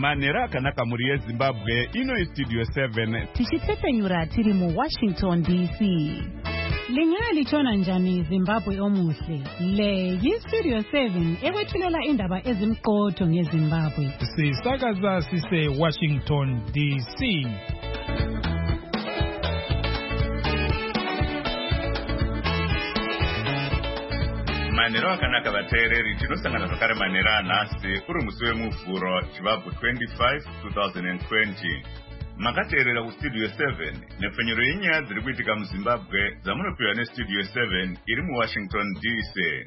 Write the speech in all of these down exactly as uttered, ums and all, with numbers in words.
Manera akanaka muri yeZimbabwe ino Studio seven. Tichitsepenyura tiri mu Washington D C. Lingaya lichona njani Zimbabwe omuhle. Le yi Studio seven ewethulela indaba ezimqotho ngeZimbabwe. Sisakaza sise Washington D C. Manero akanaka vateereri tinosangana zvakare manera anhasi uri musi wemuvhuro chivabvu twenty-five twenty twenty. Makateerera kustudio seven nepfenyuro yenyaya dziri kuitika muZimbabwe dzamunopiwa nestudio seven iri muWashington D C.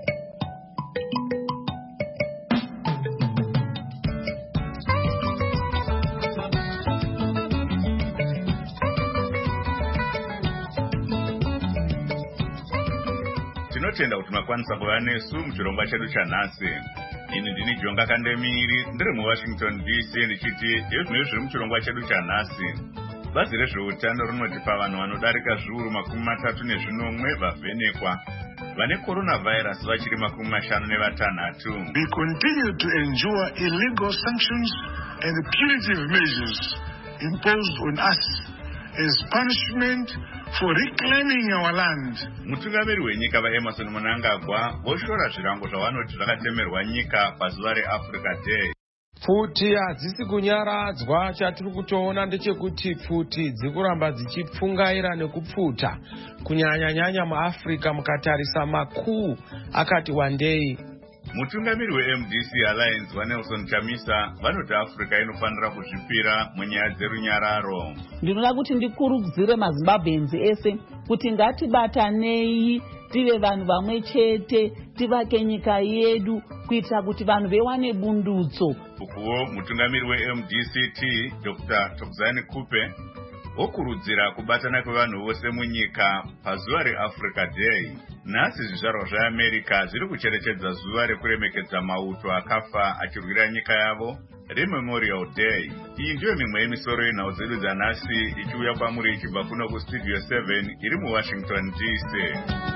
Tinotenda kuti makwanisa kuva nesu muchirongwa chedu chanhasi. Ini ndini Jonga Kandemiri ndiri muWashington D C ndichiti izvinezvi zviri muchirongwa chedu chanhasi. Bazi rezveutano rinotipa vanhu vanodarika zviuru makumi matatu nezvinomwe vavhenekwa vane coronavirus vachiri makumi mashanu nevatanhatu. We continue to endure illegal sanctions and the punitive measures imposed on us as punishment for reclaiming our land. Mutungamiri wenyika vaEmerson Mnangagwa voshora zvirango zvavanoti zvakatemerwa nyika pazuva reAfrica Day. Pfuti hadzisi kunyaradzwa. Chatiri kutoona ndechekuti pfuti dzikuramba dzichipfungaira nekupfuta kunyanya-nyanya muAfrica mukatarisa makuu akati wandei. Mutungamiri weM D C Alliance vaNelson Chamisa vanoti Africa inofanira kuzvipira munyaya dzerunyararo. Ndinoda kuti ndikurudzire maZimbabwenzi ese kuti ngatibatanei tive vanhu vamwe chete tivake nyika yedu kuitira kuti vanhu vewane bundutso. Ukuwo mutungamiri weM D C T Doctor Tokzani Kupe okurudzira kubatana kwevanhu vose munyika pazuva reAfrica Day. Nhasi zvizvarwa zveAmerica zviri kucherechedza zuva rekuremekedza mauto akafa achirwira nyika yavo reMemorial Day. Iyi ndiyo mimwe yemisoro yenhau dzedu dzanhasi ichiuya kwamuri ichibva kuno kustudio seven iri muWashington D C.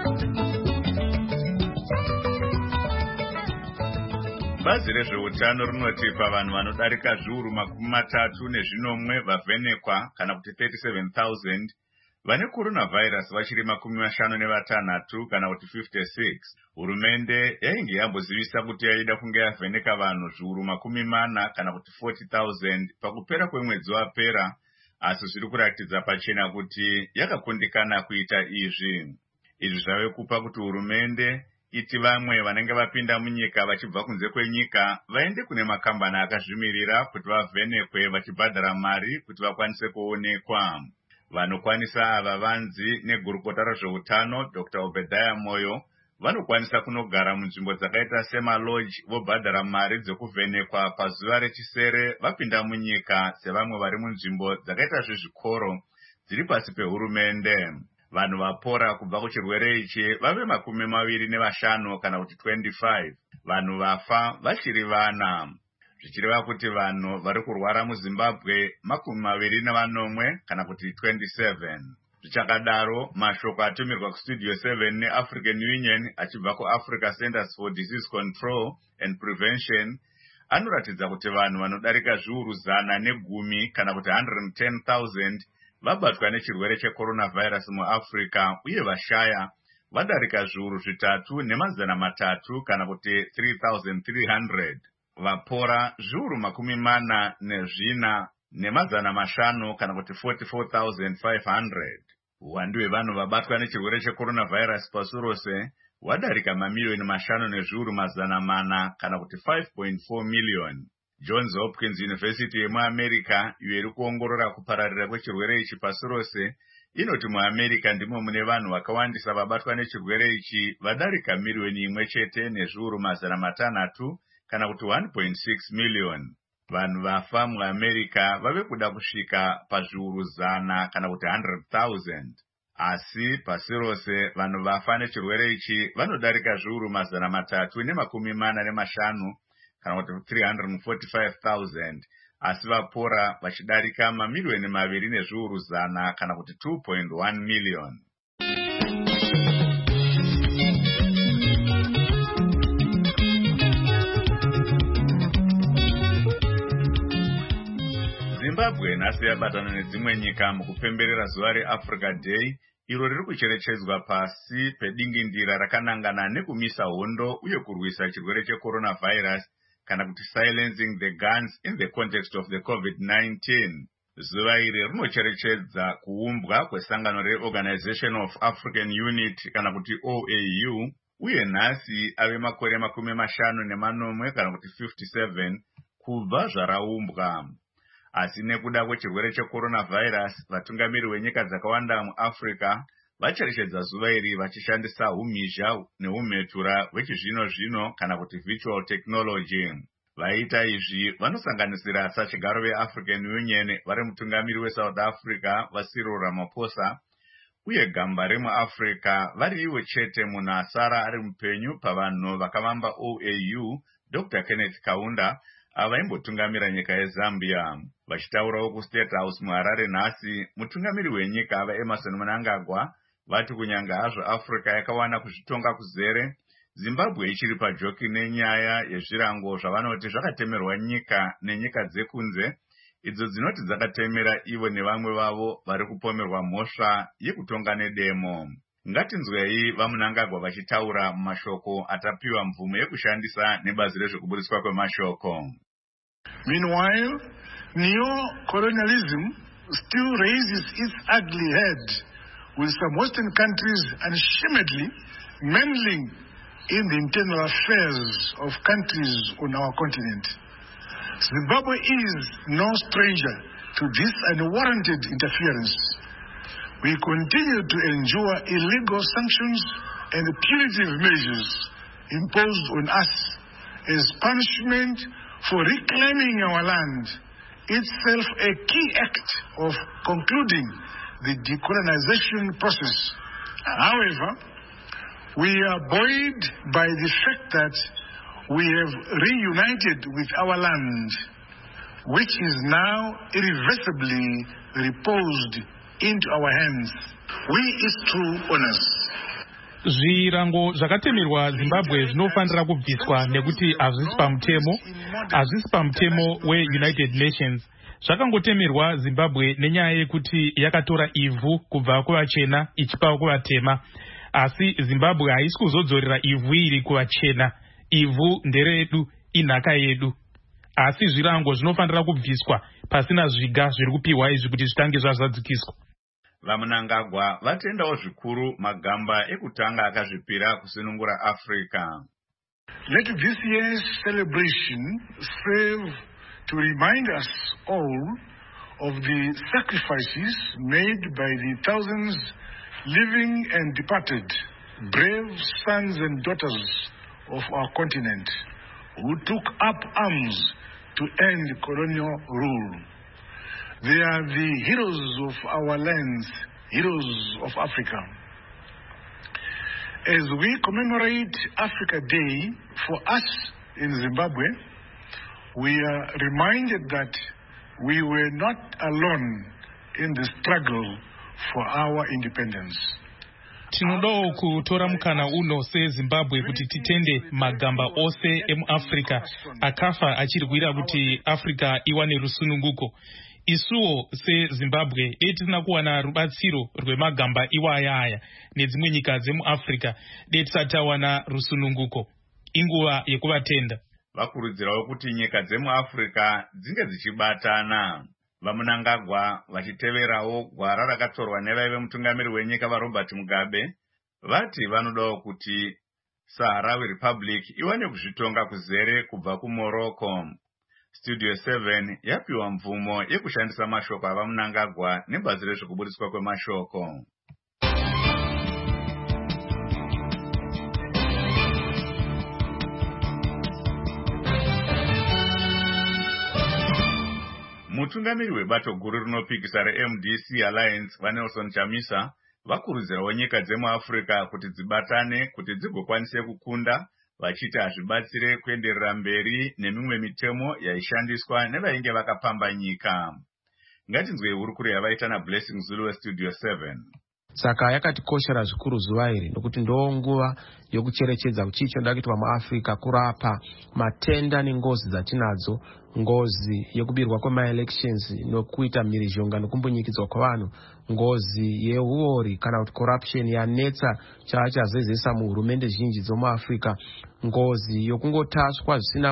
Bazi rezveutano rinotipa vanhu vanodarika zviuru makumi matatu nezvinomwe vavhenekwa kana kuti thirty-seven thousand vane coronavirus vachiri makumi mashanu nevatanhatu kana kuti fifty-six. Hurumende yainge yambozivisa kuti yaida kunge yavheneka vanhu zviuru makumi mana kana kuti forty thousand pakupera kwemwedzi wapera, asi zviri kuratidza pachena kuti yakakundikana kuita izvi. Izvi zvave kupa kuti hurumende iti vamwe vanenge vapinda munyika vachibva kunze kwenyika vaende kune makambani akazvimirira kuti vavhenekwe vachibhadhara mari kuti vakwanise kuonekwa. Vanokwanisa ava vanzi negurukota rezveutano Doctor Obadiah Moyo vanokwanisa kunogara munzvimbo dzakaita semalodge vobhadhara mari dzekuvhenekwa pazuva rechisere vapinda munyika sevamwe vari munzvimbo dzakaita zvezvikoro dziri pasi pehurumende. Vanhu vapora kubva kuchirwere ichi vave makumi maviri nevashanu kana kuti twenty-five. Vanhu vafa vachiri vana. Zvichireva kuti vanhu vari kurwara muZimbabwe makumi maviri nevanomwe kana kuti twenty-seven. Zvichakadaro, mashoko atumirwa kustudio seven neAfrican Union achibva kuAfrica Centers for Disease Control and Prevention anoratidza kuti vanhu vanodarika zviuru zana negumi kana kuti one hundred ten thousand vabatwa nechirwere checoronavirus muAfrica uye vashaya vadarika zviuru zvitatu nemazana matatu kana kuti three thousand three hundred. Vapora zviuru makumi mana nezvina nemazana mashanu kana kuti forty-four thousand five hundred. Uwandu hwevanhu vabatwa nechirwere checoronavirus pasi rose wadarika mamiliyoni mashanu nezviuru mazana mana kana kuti five point four million. Johns Hopkins University yemuAmerica iyo iri kuongorora kupararira kwechirwere ichi pasi rose inoti muAmerica ndimo mune vanhu vakawandisa vabatwa nechirwere ichi vadarika miliyoni imwe chete nezviuru mazana matanhatu kana kuti one point six million. Vanhu vafa muAmerica vave kuda kusvika pazviuru zana kana kuti one hundred thousand. Asi pasi rose vanhu vafa nechirwere ichi vanodarika zviuru mazana matatu nemakumi mana nemashanu kana kuti three hundred forty-five thousand. Asi vapora vachidarika mamiliyoni maviri nezviuru zana kana kuti two point one million. Zimbabwe nhasi yabatana nedzimwe nyika mukupemberera zuva reAfrica Day, iro riri kucherechedzwa pasi pedingindira rakanangana nekumisa hondo uye kurwisa chirwere checoronavirus, kana kuti silencing the guns in the context of the COVID nineteen. Zuva iri rinocherechedza kuumbwa kwesangano reOrganization of African Unity kana kuti O A U, uye nhasi ave makore makumi mashanu nemanomwe kana kuti fifty-seven kubva zvaraumbwa. Asi nekuda kwechirwere checoronavirus, vatungamiri venyika dzakawanda muAfrica vacherechedza zuva iri vachishandisa umhizha neumhetura hwechizvino zvino kana kuti virtual technology. Vaita izvi vanosanganisira sachigaro veAfrican Union vari mutungamiri weSouth Africa vaCyril Ramaphosa, uye gamba remuAfrica vari ivo chete munhu asara ari mupenyu pavanhu vakavamba O A U, Doctor Kenneth Kaunda, avaimbotungamira nyika yeZambia. Vachitaurawo kuState House muHarare nhasi, mutungamiri wenyika ava Emerson Mnangagwa vati kunyanga hazvo Africa yakawana kuzvitonga kuzere, Zimbabwe ichiri pajoki nenyaya yezvirango zvavanoti zvakatemerwa nyika nenyika dzekunze, idzo dzinoti dzakatemera ivo nevamwe vavo vari kupomerwa mhosva yekutonga nedemo. Ngatinzwei vaMnangagwa vachitaura mumashoko atapiwa mvumo yekushandisa nebazi rezvekuburiswa kwemashoko. Meanwhile, neo-colonialism still raises its ugly head, with some Western countries unashamedly meddling in the internal affairs of countries on our continent. Zimbabwe is no stranger to this unwarranted interference. We continue to endure illegal sanctions and punitive measures imposed on us as punishment for reclaiming our land, itself a key act of concluding the decolonization process. However, we are buoyed by the fact that we have reunited with our land, which is now irreversibly reposed into our hands. We its true owners. Zvirango zvakatemerwa Zimbabwe zvinofanira kubviswa nekuti hazvisi pamutemo, hazvisi pamutemo weUnited Nations. Zvakangotemerwa Zimbabwe nenyaya yekuti yakatora ivhu kubva kuvachena ichipa kuvatema. Asi Zimbabwe haisi kuzodzorera ivhu iri kuvachena. Ivhu nderedu, inhaka yedu. Asi zvirango zvinofanira kubviswa pasina zviga zviri kupiwa izvi kuti zvitange zvazadzikiswa. VaMnangagwa vatendawo zvikuru magamba ekutanga akazvipira kusunungura Africa. Let this year's celebration serve to remind us all of the sacrifices made by the thousands living and departed, brave sons and daughters of our continent, who took up arms to end colonial rule. They are the heroes of our lands, heroes of Africa. As we commemorate Africa Day for us in Zimbabwe, we are reminded that we were not alone in the struggle for our independence. Tinodawo kutora mukana uno seZimbabwe kuti titende magamba ose emuAfrica akafa achirwira kuti Africa iwane rusununguko. Isuwo seZimbabwe etisina kuwana rubatsiro rwemagamba iwaya aya nedzimwe nyika dzemuAfrica detisati tawana rusununguko. Inguva yekuvatenda. Vakurudzirawo kuti nyika dzemuAfrica dzinge dzichibatana. VaMnangagwa vachiteverawo gwara rakatorwa nevaive mutungamiri wenyika vaRobert Mugabe vati vanodawo kuti Sahrawi Republic iwane kuzvitonga kuzere kubva kuMorocco. Studio seven yapiwa mvumo yekushandisa mashoko avaMnangagwa nebazi rezvekuburiswa kwemashoko. Mutungamiri webato guru rinopikisa reM D C Alliance vaNelson Chamisa vakurudzirawo nyika dzemuAfrica kuti dzibatane kuti dzigokwanise kukunda, vachiti hazvibatsire kuenderera mberi nemimwe mitemo yaishandiswa nevainge vakapamba nyika. Ngatinzwei hurukuro yavaita naBlessing Zulu weStudio seven. Saka yakatikoshera zvikuru zuva iri nokuti ndo nguva yokucherechedza chicho ndakuitwa muAfrica kurapa matenda nengozi dzatinadzo ngozi yekubirwa kwema-elections nokuita mhirizhonga nokumbunyikidzwa kwavanhu, ngozi yeuori kana kuti corruption yanetsa chava chazezesa muhurumende zhinji dzomuafrica, ngozi yokungotaswa zvisina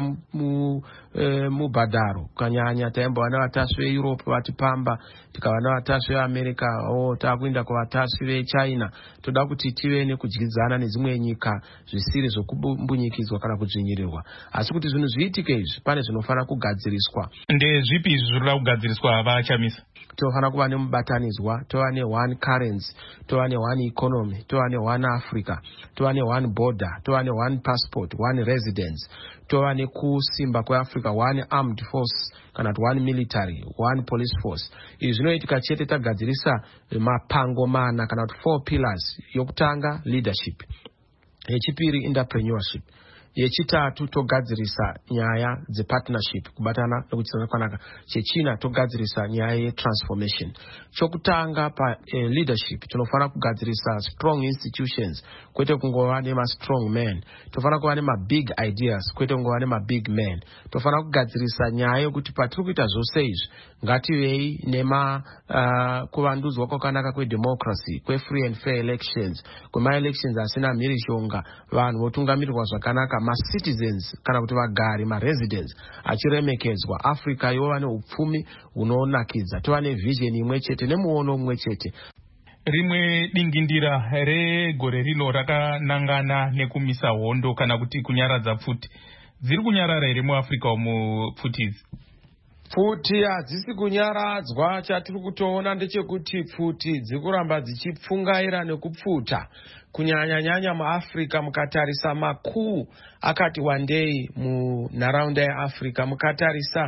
mubhadharo mu, e, kanyanya taimbowa nevatasvi veeurope vatipamba, tikava nevatasvi veamerica, o taakuenda kuvatasvi vechina. Toda kuti tive nekudyidzana nedzimwe nyika zvisiri zvokumbunyikidzwa kana kudzvinyirirwa, asi kuti zvinhu zviitike izvi pane zvinofanira kugadziriswa. Ndezvipi izvi zvinoda kugadziriswa vachamisa? Tofanira kuva nemubatanidzwa, tova ne-one currency, tova ne-one economy, tova ne-one Africa, tova ne-one border, tova ne-one passport, one residence, tova nekusimba kweAfrica, one armed force kana kuti one military, one police force. Izvi zvinoitika chete tagadzirisa mapango mana kana kuti four pillars. Yokutanga leadership, yechipiri entrepreneurship, yechitatu togadzirisa nyaya dzepartnership, kubatana nekuchitsana kwanaka. Chechina togadzirisa nyaya yetransformation. Chokutanga pa eh, leadership tinofanira kugadzirisa strong institutions, kwete kungova nema-strong men. Tofanira kuva nema-big ideas, kwete kungova nema-big men. Tofanira kugadzirisa nyaya yokuti patiri kuita zvose izvi ngativei nema uh, kuvandudzwa kwakanaka kwedemocracy, kwe-free and fair elections, kwema-elections asina mhirizhonga, vanhu votungamirirwa zvakanaka, ma-citizens kana kuti vagari, ma-residents achiremekedzwa, Africa yova neupfumi hunonakidza, tova nevision imwe chete nemuono umwe chete. Rimwe dingindira regore rino rakanangana nekumisa hondo kana kuti kunyaradza pfuti. Dziri kunyarara here muAfrica umu pfuti idzi? Pfuti hadzisi kunyaradzwa. Chatiri kutoona ndechekuti pfuti dzikuramba dzichipfungaira nekupfuta, kunyanya-nyanya muAfrica. Mukatarisa makuu akati wandei munharaunda yeAfrica, mukatarisa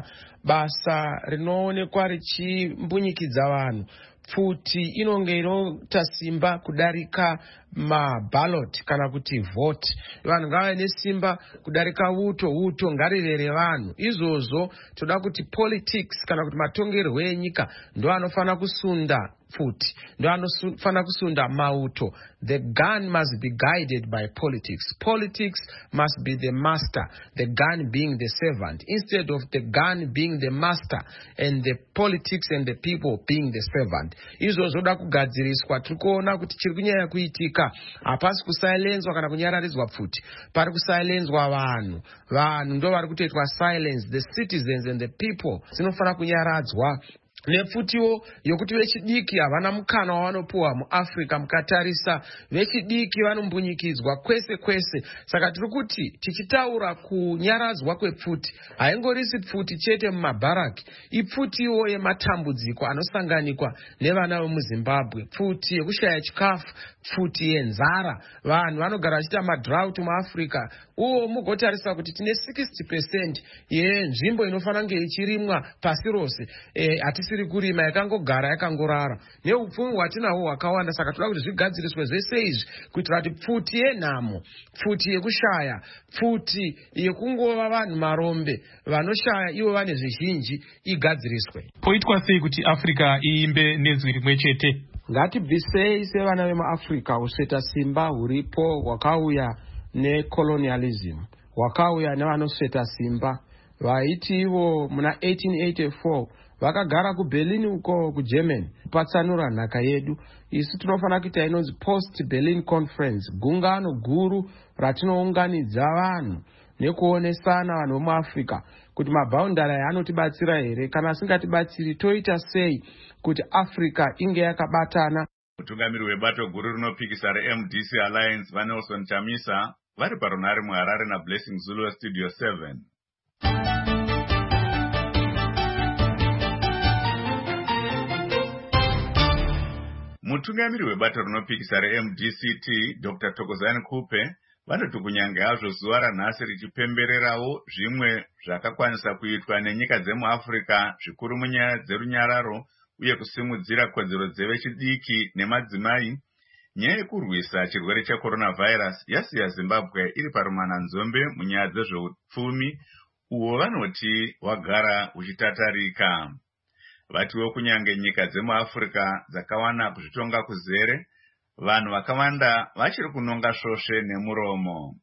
basa rinoonekwa richimbunyikidza vanhu, pfuti inonge inoita simba kudarika maballot kana kuti vote. Vanhu ngave nesimba kudarika uto, uto ngarirere vanhu. Izvozvo toda kuti politics kana kuti matongerwo enyika ndo anofana kusunda pfuti, ndo anofana kusunda mauto. The gun must be guided by politics. Politics must be the master, the gun being the servant, instead of the gun being the master and the politics and the people being the servant. Izvo zvoda kugadziriswa. Tirikuona kuti chiri kunyanya kuitika, hapasi kusilenzwa kana kunyararidzwa pfuti, pari kusilenzwa vanhu. Vanhu ndo vari kutoitwa silence. The citizens and the people zinofanira kunyaradzwa. Nepfutiwo yokuti vechidiki havana mukana wavanopuwa muAfrica. Mukatarisa vechidiki vanombunyikidzwa kwese kwese. Saka tiri kuti tichitaura kunyaradzwa kwepfuti, haingorisi pfuti chete mumabharaki, ipfutiwo yematambudziko anosanganikwa nevana vemuZimbabwe, pfuti yekushaya chikafu, pfuti yenzara. Vanhu vanogara vachiita madrought muAfrica. Uwo mugotarisa kuti tine sixty percent yenzvimbo inofanira kunge ichirimwa pasi rose, e, hatisiri kurima, yakangogara yakangorara. Neupfumi hwatinahwo hwakawanda. Saka toda kuti zvigadziriswe zvese izvi kuitira kuti pfuti yenhamo, pfuti yekushaya, pfuti yekungova vanhu marombe vanoshaya ivo vane zvizhinji igadziriswe. Poitwa sei kuti Africa iimbe nezwi rimwe chete? Ngatibvisei sevana vemuAfrica useta simba huripo hwakauya necolonialism, hwakauya nevanoseta simba vaiti ivo muna eighteen eighty-four vakagara kuBerlin uko kuGermany kupatsanura nhaka yedu. Isu tinofanira kuita inonzi post Berlin conference, gungano guru ratinounganidza vanhu nekuonesana vanhu vemuAfrica kuti mabhaundari aya anotibatsira here, kana asingatibatsiri toita sei kuti Africa inge yakabatana. Mutungamiri webato guru rinopikisa reM D C Alliance vaNelson Chamisa vari parunhare muHarare naBlessing Zulu Studio seven. Mutungamiri webato rinopikisa reM D C T Doctor Thokozani Kupe vanoti kunyange hazvo zuva ranhasi richipembererawo zvimwe zvakakwanisa kuitwa nenyika dzemuAfrica zvikuru munyaya dzerunyararo uye kusimudzira kodzero dzevechidiki nemadzimai, nyaya yekurwisa chirwere checoronavirus yasiya Zimbabwe iri parumananzombe munyaya dzezveupfumi uwo vanoti hwagara huchitatarika. Vatiwo kunyange nyika dzemuAfrica dzakawana kuzvitonga kuzere, vanhu vakawanda vachiri kunonga svosve nemuromo.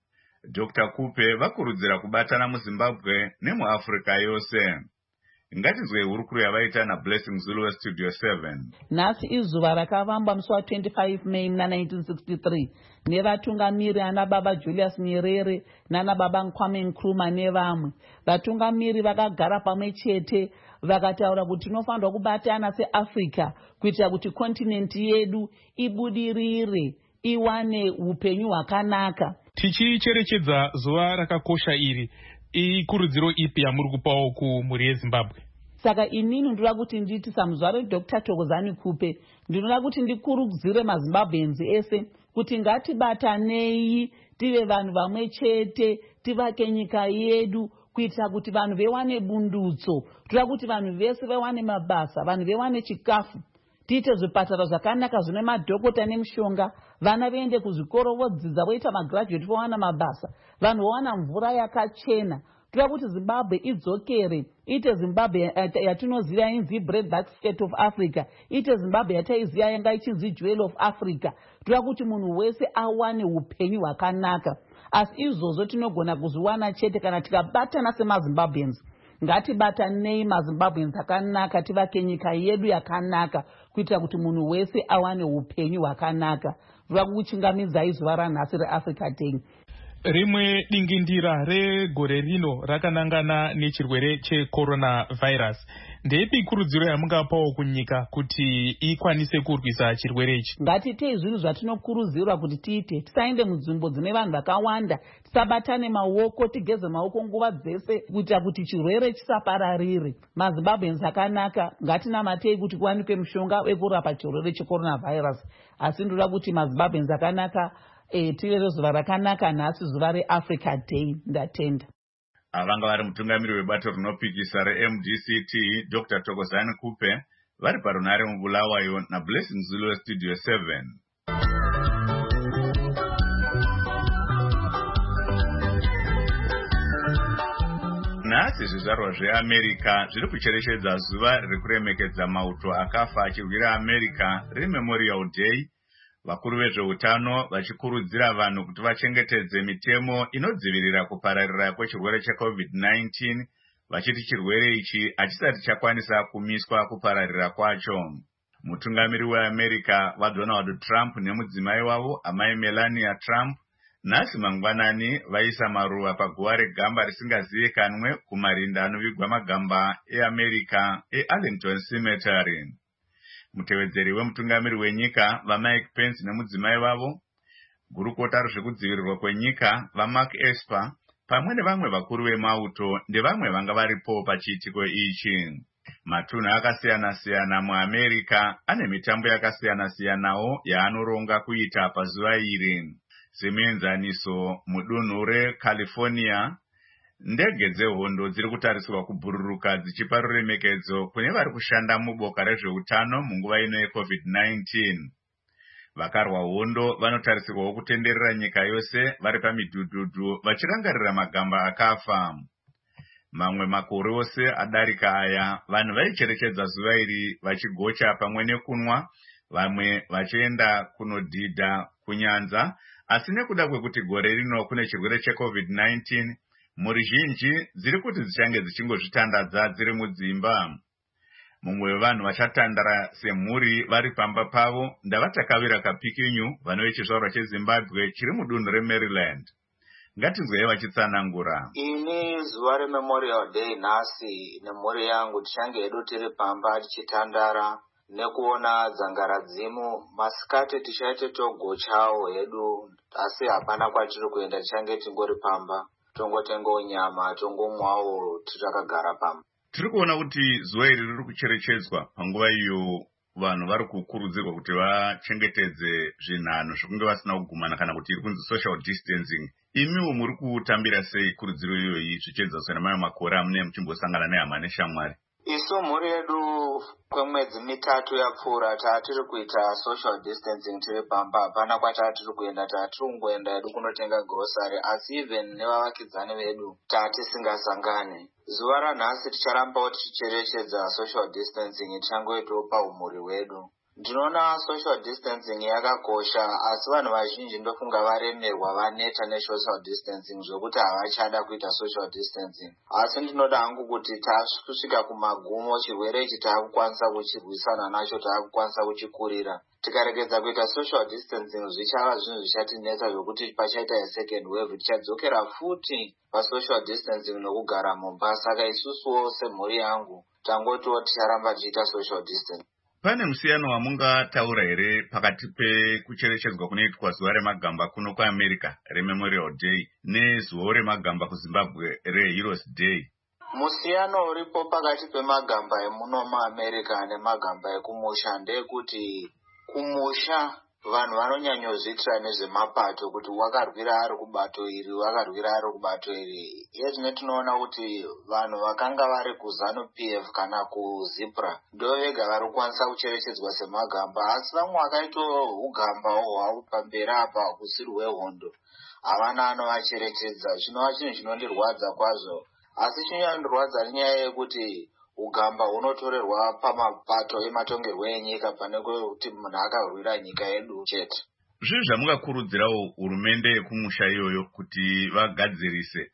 Doctor Kupe vakurudzira kubatana muZimbabwe nemuAfrica yose. Ngatizwe hurukuru yavaita naBlessing Zulu weStudio seven. Nhasi izuva rakavamba musi wa25 May nineteen sixty-three nevatungamiri ana baba Julius Nyerere nana baba Kwame Nkrumah nevamwe. Vatungamiri vakagara pamwe chete vakataura kuti tinofanirwa kubatana seAfrica kuitira kuti kontinenti yedu ibudirire, iwane upenyu hwakanaka. Tichicherechedza zuva rakakosha iri, ikurudziro ipi yamuri kupawo kumhuri yeZimbabwe? Saka inini ndinoda kuti nditi samuzuva reDoctor Thokozani Kupe ndinoda kuti ndikurudzire maZimbabweans ese kuti ngatibatanei tive vanhu vamwe chete, tivake nyika yedu kuitira kuti vanhu vewane bundutso, toda kuti vanhu vese vewane mabasa, vanhu vewane chikafu, tiite zvipatara zvakanaka zvine madhokota nemishonga, vana vaende kuzvikoro vodzidza voita magraduate vowana mabasa, vanhu vowana mvura yakachena. Toda kuti Zimbabwe idzokere, ite Zimbabwe yatinoziva inzi bread basket of Africa, ite Zimbabwe yataiziva yanga ichinzi jewel of Africa. Toda kuti munhu wese awane upenyu hwakanaka. Asi izvozvo tinogona kuzviwana chete kana tikabatana semaZimbabweans. Ngatibatanei maZimbabweans akanaka, tivake nyika yedu yakanaka kuitira kuti munhu wese awane upenyu hwakanaka. Toda kuchingamidzai zuva ranhasi reAfrica Day. Rimwe dingindira regore rino rakanangana nechirwere checoronavirus. Ndepi kurudziro yamungapawo kunyika kuti ikwanise kurwisa chirwere ichi? Ngatitei zvinhu zvatinokurudzirwa kuti tiite. Tisaende munzvimbo dzine vanhu vakawanda, tisabatane maoko, tigeze maoko nguva dzese kuitira kuti chirwere chisapararire. maZimbabweans akanaka, ngatinamatei kuti kuwanikwe mushonga wekurapa chirwere checoronavirus. Asi ndoda kuti maZimbabweans akanaka E, tive zuva rakanaka nhasi zuva reAfrica Day. Ndatenda. Avanga vari mutungamiri webato rinopikisa reM D C T Doctor Thokozani Kupe vari parunare muBulawayo naBlessing Zulu weStudio seven. Nhasi zvizvarwa zveAmerica zviri kucherechedza zuva rekuremekedza mauto akafa achirwira America reMemorial Day. Vakuru vezveutano vachikurudzira vanhu kuti vachengetedze mitemo inodzivirira kupararira kwechirwere cheCovid nineteen, vachiti chirwere ichi hachisati chakwanisa kumiswa kupararira kwacho. Mutungamiri weAmerica vaDonald Trump nemudzimai wavo amai Melania Trump nhasi mangwanani vaisa maruva paguva regamba risingazivikanwe kumarinda anovigwa magamba eAmerica eArlington Cemetery. Mutevedzeri wemutungamiri wenyika vaMike Pence nemudzimai vavo, gurukota rezvekudzivirirwa kwenyika vaMark Esper pamwe nevamwe vakuru vemauto ndevamwe vanga varipo pachiitiko ichi. Matunhu akasiyana-siyana muAmerica ane mitambo yakasiyana-siyanawo yaanoronga kuita pazuva iri. Semuenzaniso, mudunhu reCalifornia, ndege dzehondo dziri kutarisirwa kubhururuka dzichipa ruremekedzo kune vari kushanda muboka rezveutano munguva ino yeCovid nineteen. Vakarwa hondo vanotarisirwawo kutenderera nyika yose vari pamidhudhudhu vachirangarira magamba akafa. Mamwe makore ose adarika aya, vanhu vaicherechedza zuva iri vachigocha pamwe nekunwa, vamwe vachienda kunodhidha kunyanza, asi nekuda kwekuti gore rino kune chirwere cheCovid nineteen, mhuri zhinji dziri kuti dzichange dzichingozvitandadza dziri mudzimba. Mumwe wevanhu vachatandara semhuri vari pamba pavo ndavatakavira kapikinyu vano vechizvarwa cheZimbabwe chiri mudunhu reMaryland. Ngatinzwei vachitsanangura. Ini zuva reMemorial Day nhasi nemhuri yangu tichange hedu tiri pamba tichitandara nekuona dzangaradzimu. Masikati tichaite togochawo hedu, asi hapana kwatiri kuenda, tichange tingori pamba tongotengawo nyama tongomwawo titakagara pamba. Tiri kuona kuti zuva iri riri kucherechedzwa panguva iyo vanhu vari kukurudzirwa kuti vachengetedze zvinhanho zvokunge vasina kugumana kana kuti iri kunzi social distancing. Imiwo muri kutambira sei kurudziro iyoyi zvichiedzaswa nemamwe makore amune muchimbosangana nehama neshamwari? Isu mhuri yedu kwemwedzi mitatu yapfuura taatiri kuita social distancing tiri pamba, hapana kwataatiri kuenda, taatiri kungoenda hedu kunotenga grocery, asi even nevavakidzani vedu taatisingasangane. Zuva ranhasi ticharambawo tichicherechedza social distancing, tichangoitawo paumhuri hwedu. Ndinoona social distancing yakakosha, asi vanhu vazhinji ndofunga varemerwa vaneta nesocial distancing zvokuti havachada kuita social distancing. Asi ndinoda hangu kuti tasvika kumagumo chirwere ichi taakukwanisa kuchirwisana nacho, taakukwanisa kuchikurira. Tikaregedza kuita social distancing zvichava zvinhu zvichatinetsa zvokuti pachaita second wave tichadzokera futi pasocial distancing nokugara mumba. Saka isusuwo semhuri yangu tangotiwo ticharamba tichiita social distancing. Pane musiyano wamungataura here pakati pekucherechedzwa kunoitwa zuva remagamba kuno kuAmerica reMemorial Day nezuva remagamba kuZimbabwe reHeroes Day? Musiyano uripo pakati pemagamba emuno muAmerica nemagamba ekumusha ndeyekuti kumusha vanhu vanonyanyozviitira nezvemapato kuti wakarwira ari kubato iri wakarwira ari kubato iri. Yezvino tinoona kuti vanhu vakanga vari kuZanu-P F kana kuZipra ndo vega vari kukwanisa kucherechedzwa semagamba, asi vamwe vakaitawo ugamba hwavo pamberi apa kusiri hwehondo havana anovacherechedza. Zvinova chinhu chinondirwadza kwazvo, asi chinondirwadza nenyaya yekuti ugamba unotorerwa pamapato ematongerwo enyika pane kuti munhu akarwira nyika yedu chete. Zvinhu zvamungakurudzirawo hurumende yekumusha iyoyo kuti vagadzirise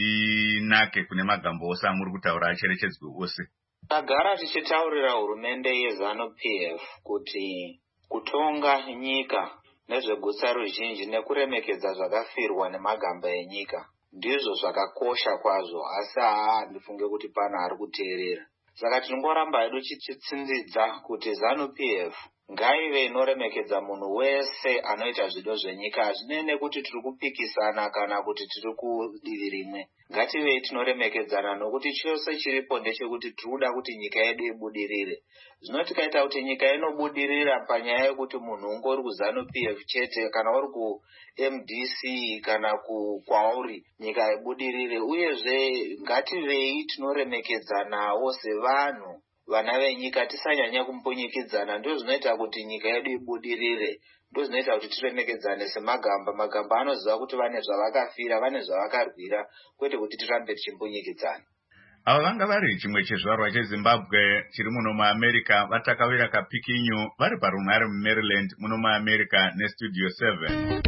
zvinake kune magambo ose amuri kutaura acherechedzwe ose? Tagara tichitaurira hurumende yeZanu-P F kuti kutonga nyika nezvegusa ruzhinji nekuremekedza zvakafirwa nemagamba enyika ndizvo zvakakosha kwazvo, asi haa ndifunge kuti pana ari kuteerera. Saka tinongoramba hedu tichitsindidza kuti ZANU-P F ngaive inoremekedza munhu wese anoita zvido zvenyika. Hazvinei nekuti tiri kupikisana kana kuti tiri kudivi rimwe. Ngativei tinoremekedzana nokuti chose chiripo ndechekuti tiri kuda kuti nyika yedu ibudirire. Zvino tikaita kuti nyika inobudirira panyaya yekuti munhu ungori kuZANU-P F chete kana uri kuM D C kana kwauri nyika ibudirire. Uyezve ngativei tinoremekedzanawo sevanhu vana venyika, tisanyanya kumbunyikidzana. Ndo zvinoita kuti nyika yedu ibudirire, ndo zvinoita kuti tiremekedzane semagamba. Magamba anoziva kuti vane zvavakafira, vane zvavakarwira, kwete kuti tirambe tichimbunyikidzana. Ava vanga vari chimwe chezvarwa cheZimbabwe chiri muno muAmerica vatakawira kapikinyu vari parunhare muMaryland muno muAmerica neStudio seven.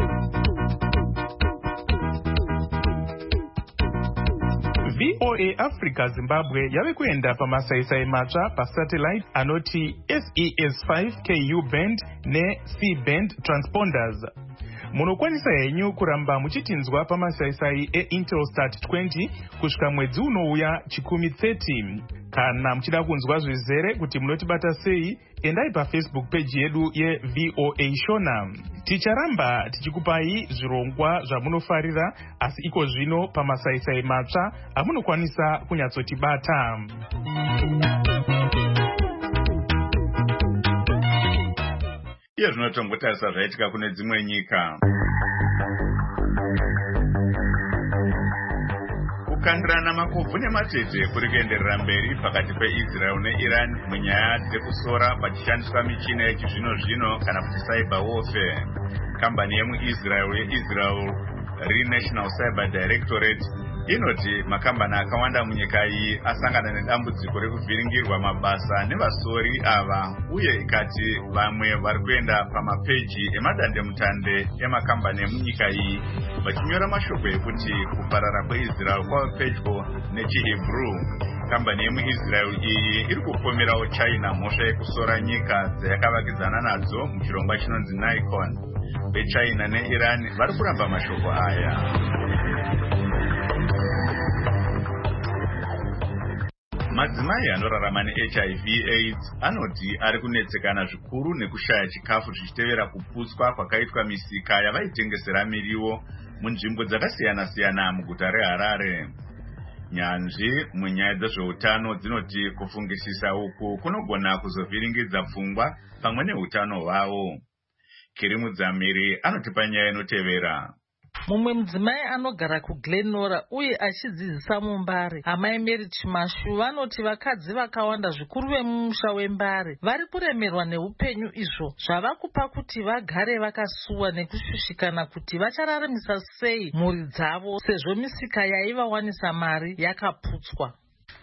V O A Africa Zimbabwe yave kuenda pamasaisai matsva pasatellite anoti S E S five K U band ne-C band transponders. Munokwanisa henyu kuramba muchitinzwa pamasaisai eIntelsat twenty kusvika mwedzi unouya chikumi thirty. Kana muchida kunzwa zvizere kuti munotibata sei, endai paFacebook page yedu yeV O A Shona. Ticharamba tichikupai zvirongwa zvamunofarira, asi iko zvino pamasaisai matsva amunokwanisa kunyatsotibata. Iye zvinotombotarisa zvaitika kune dzimwe nyika. Kukandirana makobvu nematete kuri kuenderera mberi pakati peIsrael neIran munyaya dzekusora pachishandiswa michina yechizvino-zvino kana kuti cyber warfare. Kambani yemuIsrael yeIsrael National Cyber Directorate inoti makambani akawanda munyika iyi asangana nedambudziko rekuvhiringirwa mabasa nevasori ava, uye ikati vamwe vari kuenda pamapeji emadandemutande emakambani emunyika iyi vachinyora mashoko ekuti kuparara kweIsrael kwava pedyo nechiHebrew. Kambani yemuIsrael iyi iri kupomerawo China mhosva yekusora nyika dzayakavakidzana nadzo muchirongwa chinonzi Nikon. VeChina neIran vari kuramba mashoko aya. Madzimai anorarama neH I V AIDS anoti ari kunetsekana zvikuru nekushaya chikafu zvichitevera kuputswa kwakaitwa misika yavaitengesera miriwo munzvimbo dzakasiyana-siyana muguta reHarare. Nyanzvi munyaya dzezveutano dzinoti kufungisisa uku kunogona kuzovhiringidza pfungwa pamwe neutano hwavo. Kirimudzamiri anotipa nyaya inotevera. Mumwe mudzimai anogara kuGlenora uye achidzidzisa muMbare, amai Mary Chimashu, vanoti vakadzi vakawanda zvikuru vemumusha weMbare vari kuremerwa neupenyu izvo zvava kupa kuti vagare vakasuwa nekushushikana kuti vachararamisa sei mhuri dzavo sezvo misika yaivawanisa mari yakaputswa.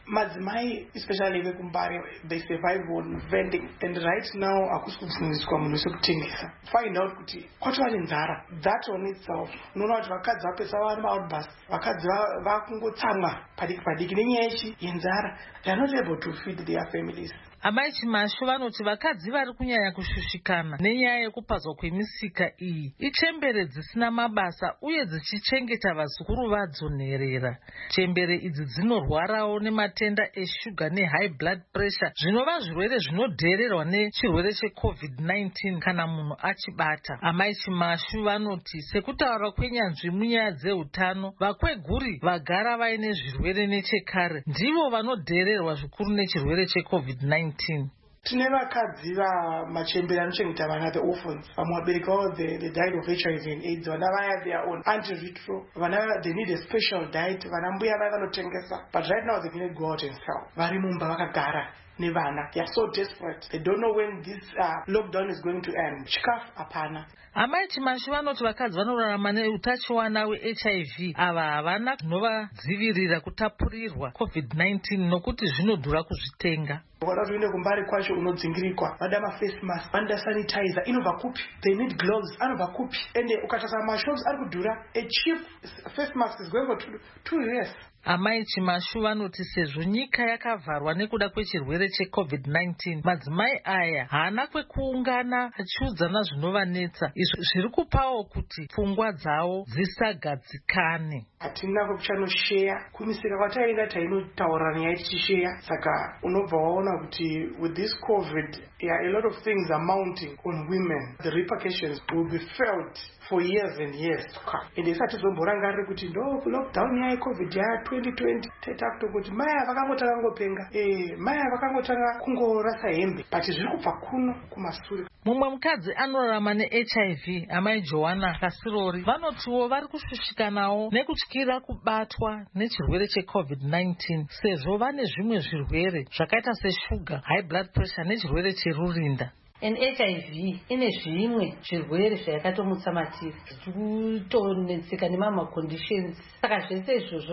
madzimai especially vekumbare they survive on vending, and right now akusi kubvumiswa munhu wekutengesa. Find out kuti kwatova nenzara, that on itself unoona kuti vakadzi vapesa vari maoutbus, vakadzi vakungotsamwa padiki padiki nenyaya yechi yenzara. They are not able to feed their families. Amai Chimashu vanoti vakadzi vari kunyanya kushushikana nenyaya yekupazwa kwemisika iyi ichembere dzisina mabasa uye dzichichengeta vazukuru vadzo nherera. Chembere idzi dzinorwarawo nematenda eshuga nehigh blood pressure, zvinova zvirwere zvinodhererwa nechirwere checovid nineteen kana munhu achibata. Amai Chimashu vanoti sekutaura kwenyanzvi munyaya dzeutano, vakweguri vagara vaine zvirwere nechekare ndivo vanodhererwa zvikuru nechirwere checovid nineteen. Tine vakadzi vamachembere anochengeta vana, the orphans, vamwe vabereki vavo they died of H I V and AIDS, vana vaya their own antiretroviral, vana they need a special diet, vana mbuya vaya vanotengesa, but right now they cannot go out and sell. Vari mumba vakagara nevana, they are so desperate, they don't know when this uh, lockdown is going to end. Chikafu hapana. Amai Chimashu vanoti vakadzi vanorarama neutachiwana we-H I V ava havana zvinovadzivirira kutapurirwa covid nineteen nokuti zvinodhura kuzvitenga. Ukada kuti uende kumbari kwacho unodzingirikwa, vada ma-face mask, vanoda sanitizer, inobva kupi? They need gloves, anobva kupi? Ende ukatarisa mashops ari kudhura, a cheap face mask is going for two, two years. Amai Chimashu vanoti sezvo nyika yakavharwa nekuda kwechirwere checovid nineteen, madzimai aya haana kwekuungana achiudzana zvinovanetsa, izvo zviri kupawo kuti pfungwa dzavo dzisagadzikane. Hatina kwekuchanosheya, kumisika kwataenda tainotaura nyaya tichisheya, saka unobva waona kuti with this covid, yeah, a lot of things are mounting on women. The repercussions will be felt for years and years to come. Ende isati zomborangarire kuti ndo lockdown ya covid ya twenty twenty tetakuto kuti maya vakangotanga ngopenga, eh maya vakangotanga kungorasa hembe, but zviri kubva kuno kumashure. Mumwe mukadzi anorarama ne-H I V, amai Joanna Kasirori, vanotiwo vari kushushikanawo nekutyira kubatwa nechirwere checovid nineteen sezvo vane zvimwe zvirwere zvakaita seshuga, high blood pressure nechirwere cherurinda. And H I V ine zvimwe zvirwere zvayakatomutsa matiri zvichitonetseka nemama conditions, saka zvese izvozvo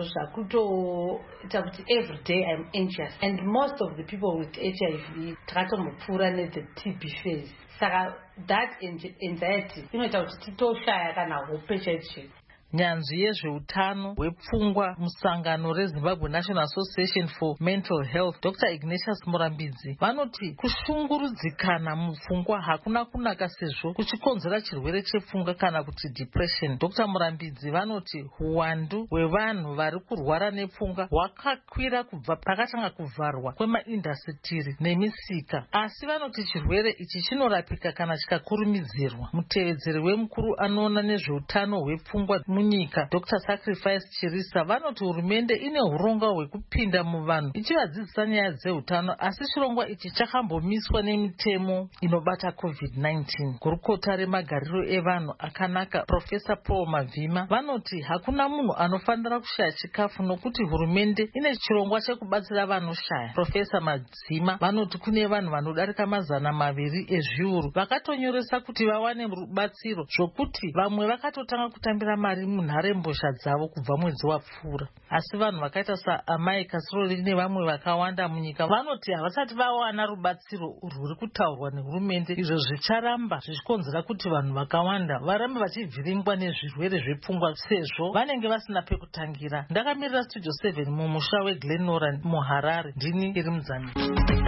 zvakutoita kuti every day I'm anxious, and most of the people with H I V takatomupfuura ne-the T B phase, saka that anxiety inoita kuti titoshaya kana hope chaicho. Nyanzvi yezveutano hwepfungwa musangano reZimbabwe National Association for Mental Health, Doctor Ignatius Murambidzi, vanoti kushungurudzikana mupfungwa hakuna kunaka sezvo kuchikonzera chirwere chepfungwa kana kuti depression. Doctor Murambidzi vanoti huwandu hwevanhu vari kurwara nepfungwa hwakakwira kubva pakatanga kuvharwa kwemaindasitiri nemisika, asi vanoti chirwere ichi chinorapika kana chikakurumidzirwa. Mutevedzeri wemukuru anoona nezveutano hwepfungwa munyika, Doctor Sacrifice Chirisa, vanoti hurumende ine huronga hwekupinda muvanhu ichivadzidzisa nyaya dzeutano, asi chirongwa ichi chakambomiswa nemitemo inobata covid nineteen. Gurukota remagariro evanhu akanaka Professor Paul Mavhima vanoti hakuna munhu anofanira kushaya chikafu nokuti hurumende ine chirongwa chekubatsira vanoshaya. Professor Madzima vanoti kune vanhu vanodarika mazana maviri ezviuru vakatonyoresa kuti vawane rubatsiro, zvokuti vamwe vakatotanga kutambira mari munharembozha dzavo kubva mwedzi wapfuura. Asi vanhu vakaita saamai Kasirori nevamwe vakawanda munyika vanoti havasati vawana rubatsiro rwuri kutaurwa nehurumende, izvo zvicharamba zvichikonzera kuti vanhu vakawanda varambe vachivhiringwa nezvirwere zvepfungwa sezvo vanenge vasina pekutangira. Ndakamirira Studio seven mumusha weGlenora muHarare, ndini iri Mzambique.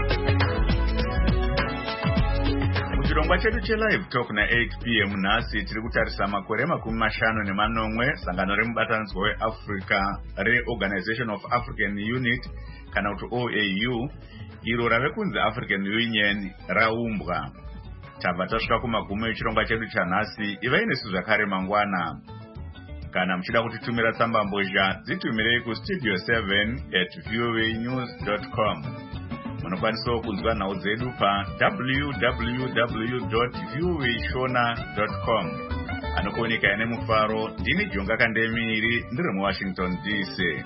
Chirongwa chedu chelive talk na-eight p m nhasi tiri kutarisa makore makumi mashanu nemanomwe sangano remubatanidzwa weAfrica reOrganization of African Unity kana kuti O A U iro rave kunzi African Union raumbwa. Tabva tasvika kumagumi echirongwa chedu chanhasi. Ivai nesu zvakare mangwana. Kana muchida kutitumira tsamba mbozha dzitumirei kustudio seven at voanews dot com. Munokwanisawo kunzwa nhau dzedu pa w w w dot voashona dot com. Anokuoneka ine mufaro, ndini Jonga Kandemiri, ndiri muWashington D C.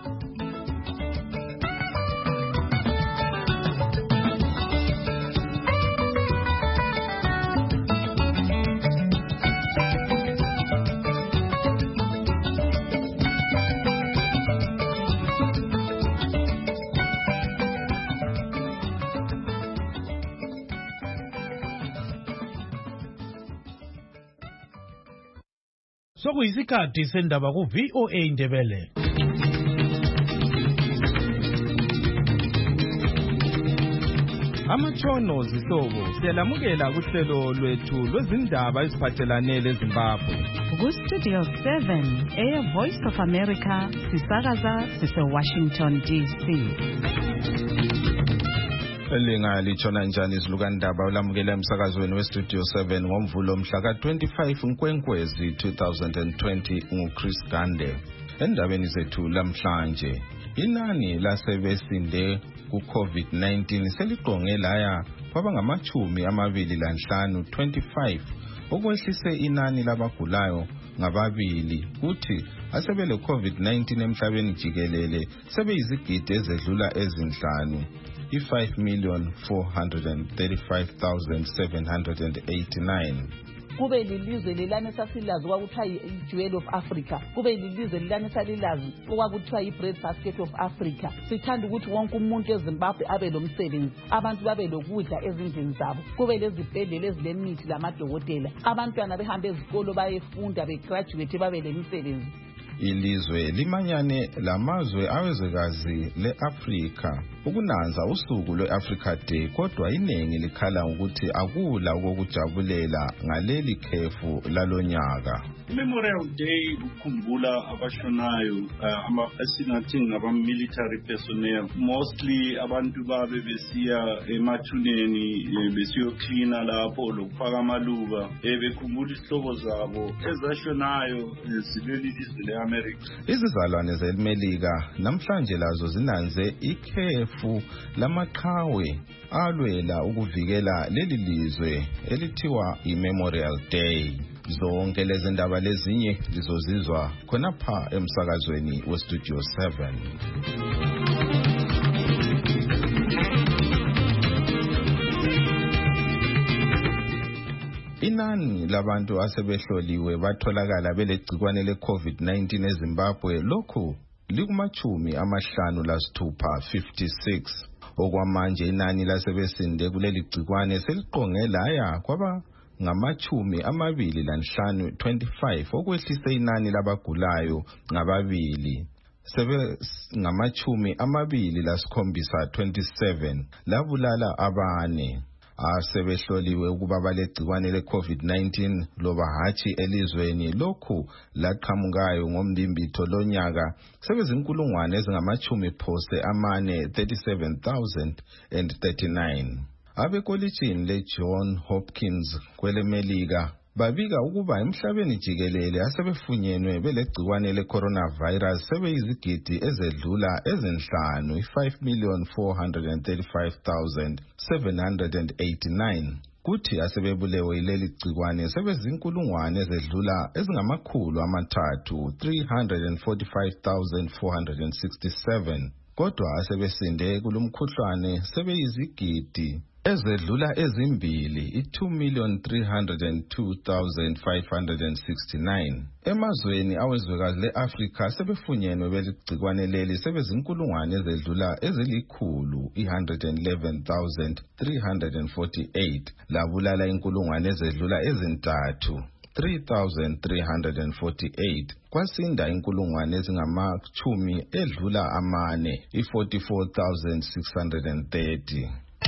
sokuyisikhathi sendaba ku V O A Ndebele. Amatshono zihlobo siyalamukela kuhlelo lwethu lwezindaba eziphathelane leZimbabwe. Ku-Studio seven, Air Voice of America, sisakaza sise-Washington D C. Elinga litshona njani izilukandaba ulamukela emsakazweni we-Studio seven ngomvulo mhla ka-twenty-five Nkwenkwezi two thousand twenty nguChris Gande. Endabeni zethu lamhlanje, inani lasebesinde ku-COVID nineteen seliqonge laya kwabangamachumi amabili lanhlanu twenty-five, okwehlise inani labagulayo ngababili, kuthi asebele COVID nineteen emhlabeni jikelele sebeyizigidi ezedlula ezinhlanu, i-five million four hundred thirty-five thousand seven hundred eighty-nine. Kube lilizwe lelane sasilazi kwakuthiwa yi-Jewel of Africa, kube lilizwe lelane salilazi okwakuthiwa yi-Bread Basket of Africa. Sithanda ukuthi wonke umuntu eZimbabwe abe lomsebenzi, abantu babe lokudla ezindlini zabo, kube lezibhedlela ezilemithi lamadokotela, abantwana behambe ezikolo bayefunda begraduate babe lemisebenzi. Ilizwe limanyane lamazwe awezwekazi le-Afrika ukunanza usuku lwe-Africa Day, kodwa iningi likhala ukuthi akula ukujabulela ngaleli khefu lalonyaka. Memorial Day ukukhumbula abashonayo, ama esingathi ngaba-military personnel, mostly abantu babe besiya emathuneni besiyoklina lapho lokufaka amaluba bekhumbula isihlobo zabo ezashonayo zileli lizwe le-America. Izizalwane zeMelika namhlanje lazo zinanze ikhefu lamaqhawe alwela ukuvikela leli lizwe elithiwa iMemorial Day. Zonke lezi ndaba lezinye lizozizwa khonapha emsakazweni weStudio seven. Inani labantu asebehloliwe batholakala belegcikwane le-COVID nineteen eZimbabwe lokhu likumachumi amahlanu lasithupha fifty-six. Okwamanje inani lasebesinde kuleli gcikwane seliqonge laya kwaba ngamachumi amabili lanhlanu twenty-five, okwehlise inani labagulayo ngababili sebe ngamachumi amabili lasikhombisa twenty-seven, labulala abane. Asebehloliwe ukuba balegcikwane le-COVID nineteen loba hatshi elizweni lokhu laqhamukayo ngomlimbitho lonyaka sebezinkulungwane ezingamachumi phose amane thirty-seven thousand thirty-nine. Abekolitshini le-John Hopkins kwelemelika babika ukuba emhlabeni jikelele asebefunyenwe belegcikwane le-coronavirus sebeyizigidi ezedlula ezinhlanu, i-five million four hundred thirty-five thousand seven hundred eighty-nine. Kuthi asebebulewe ileli gcikwane sebezinkulungwane ezedlula ezingamakhulu amathathu, three hundred forty-five thousand four hundred sixty-seven. Kodwa asebesinde kulumkhuhlane sebeyizigidi ezedlula ezimbili, i-two million three hundred two thousand five hundred sixty-nine. Emazweni awezwekazi le-Afrika sebefunyenwe beligcikwane leli sebezinkulungwane ezedlula ezilikhulu, i-one hundred eleven thousand three hundred forty-eight, labulala inkulungwane ezedlula ezintathu, three thousand three hundred forty-eight. Kwasinda inkulungwane ezingamachumi edlula amane, i-forty-four thousand six hundred thirty.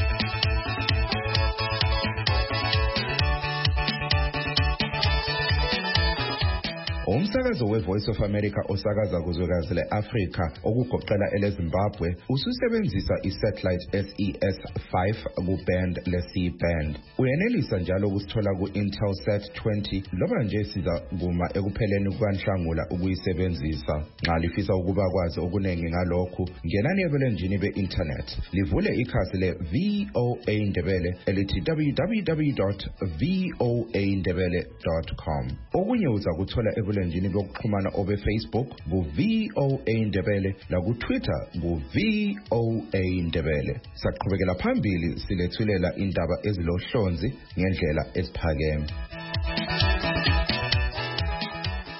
Umsakazo we-Voice of America osakaza kuzwekazi le-Afrika okugoqela eleZimbabwe ususebenzisa i-satellite S E S five ku-band le-C band. Uyenelisa njalo ukusithola ku-Intelsat twenty loba nje siza kuma ekupheleni kukaNhlangula ukuyisebenzisa. Nxa lifisa ukuba kwazi okuningi ngalokhu, ngenani ebulenjini be-internet livule ikhasi le-V O A Ndebele elithi w w w dot voa ndebele dot com. Okunye uza kuthola ebulenjini bokuxhumana obe Facebook ku-V O A Ndebele laku-Twitter ku-V O A Ndebele. Saqhubekela phambili silethulela indaba ezilohlonzi ngendlela eziphakeme.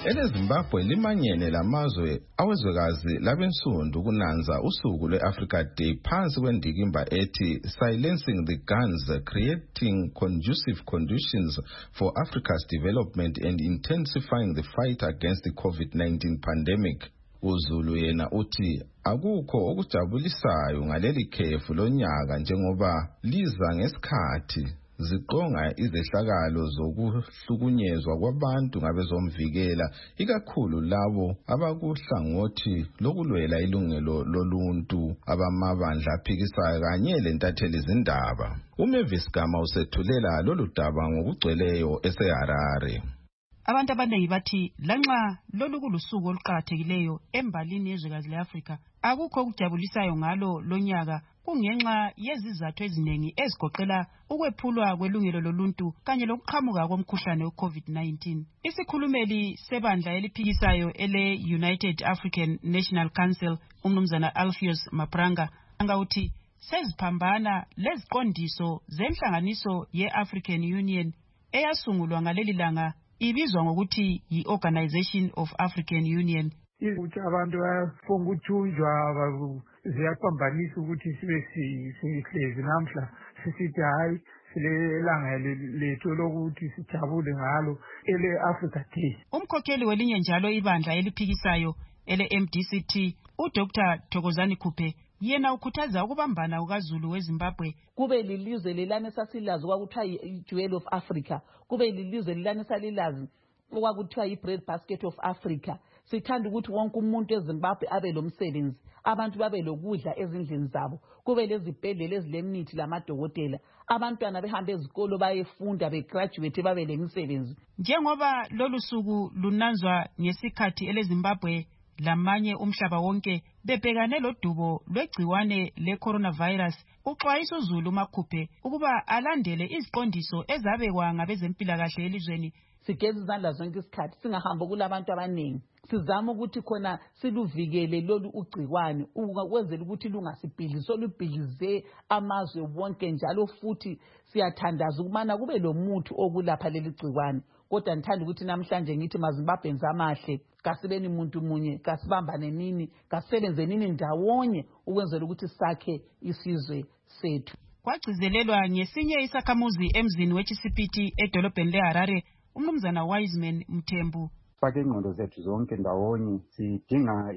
eleZimbabwe limanyene lamazwe awezwekazi labensundu kunanza usuku lwe-Africa Day phansi kwendikimba ethi Silencing the Guns, Creating Conducive Conditions for Africa's Development and Intensifying the Fight Against the COVID nineteen Pandemic. uZulu yena uthi akukho okujabulisayo ngaleli khefu lonyaka njengoba liza ngesikhathi ziqonga izehlakalo zokuhlukunyezwa kwabantu ngabezomvikela ikakhulu labo abakuhlangothi lokulwela ilungelo loluntu abamabandla aphikisayo kanye lentatheli izindaba. uMavis Gama usethulela lolu daba ngokugcweleyo eseHarare. Abantu abaningi bathi lanxa lolu kulusuku oluqhakathekileyo embalini yezwekazi leAfrika akukho okujabulisayo ngalo lonyaka kungenxa yezizathu eziningi ezigoqela ukwephulwa kwelungelo loluntu kanye lokuqhamuka komkhuhlane we-COVID nineteen. Isikhulumeli sebandla eliphikisayo ele United African National Council umnumzana Alpheus Mapranga angawuthi seziphambana leziqondiso zenhlanganiso ye-African Union eyasungulwa ngaleli langa ibizwa ngokuthi yi-Organization of African Union. Ukuthi abantu bayafonga uthunjwa ziyaphambanisa ukuthi sibe sihlezi namhla sisithi hayi silelanga lethu lokuthi sijabule ngalo ele Africa Day. Umkhokheli welinye njalo ibandla eliphikisayo ele M D C T uDoctor Thokozani Khuphe yena ukhuthaza ukubambana kukaZulu weZimbabwe kube lilizwe lelane sasilazi kwakuthiwa yi-Jewel of Africa, kube lilizwe lelane salilazi okwakuthiwa yi-Bread Basket of Africa. Sithanda ukuthi wonke umuntu eZimbabwe abe lomsebenzi, abantu babe lokudla ezindlini zabo, kube lezibhedlela ezilemithi lamadokotela, abantwana behambe ezikolo bayefunda begraduate babe lemisebenzi. Njengoba lolu suku lunanzwa ngesikhathi eleZimbabwe lamanye umhlaba wonke bebhekane lodubo lwegciwane le-coronavirus, uxwayisa uZulu Makhuphe ukuba alandele iziqondiso ezabekwa ngabezempilakahle elizweni. Sigeze izandla zonke isikhathi, singahambi kulabantu abaningi. Sizama ukuthi khona siluvikele lolu ugciwane ukwenzela ukuthi lungasibhidlizi, olubhidlize amazwe wonke njalo futhi siyathandaza ukubana kube lomuthi okulapha leli gciwane. Kodwa ngithanda ukuthi namhlanje ngithi maZimbabwe amahle, kasibeni umuntu munye, kasibambane nini, kasisebenze nini ndawonye ukwenzela ukuthi sakhe isizwe sethu. Kwagcizelelwa ngesinye isakhamuzi emzini weChisipiti edolobheni leHarare umnumzana Wiseman Mthembu. Fake ingqondo zethu zonke ndawonye, sidinga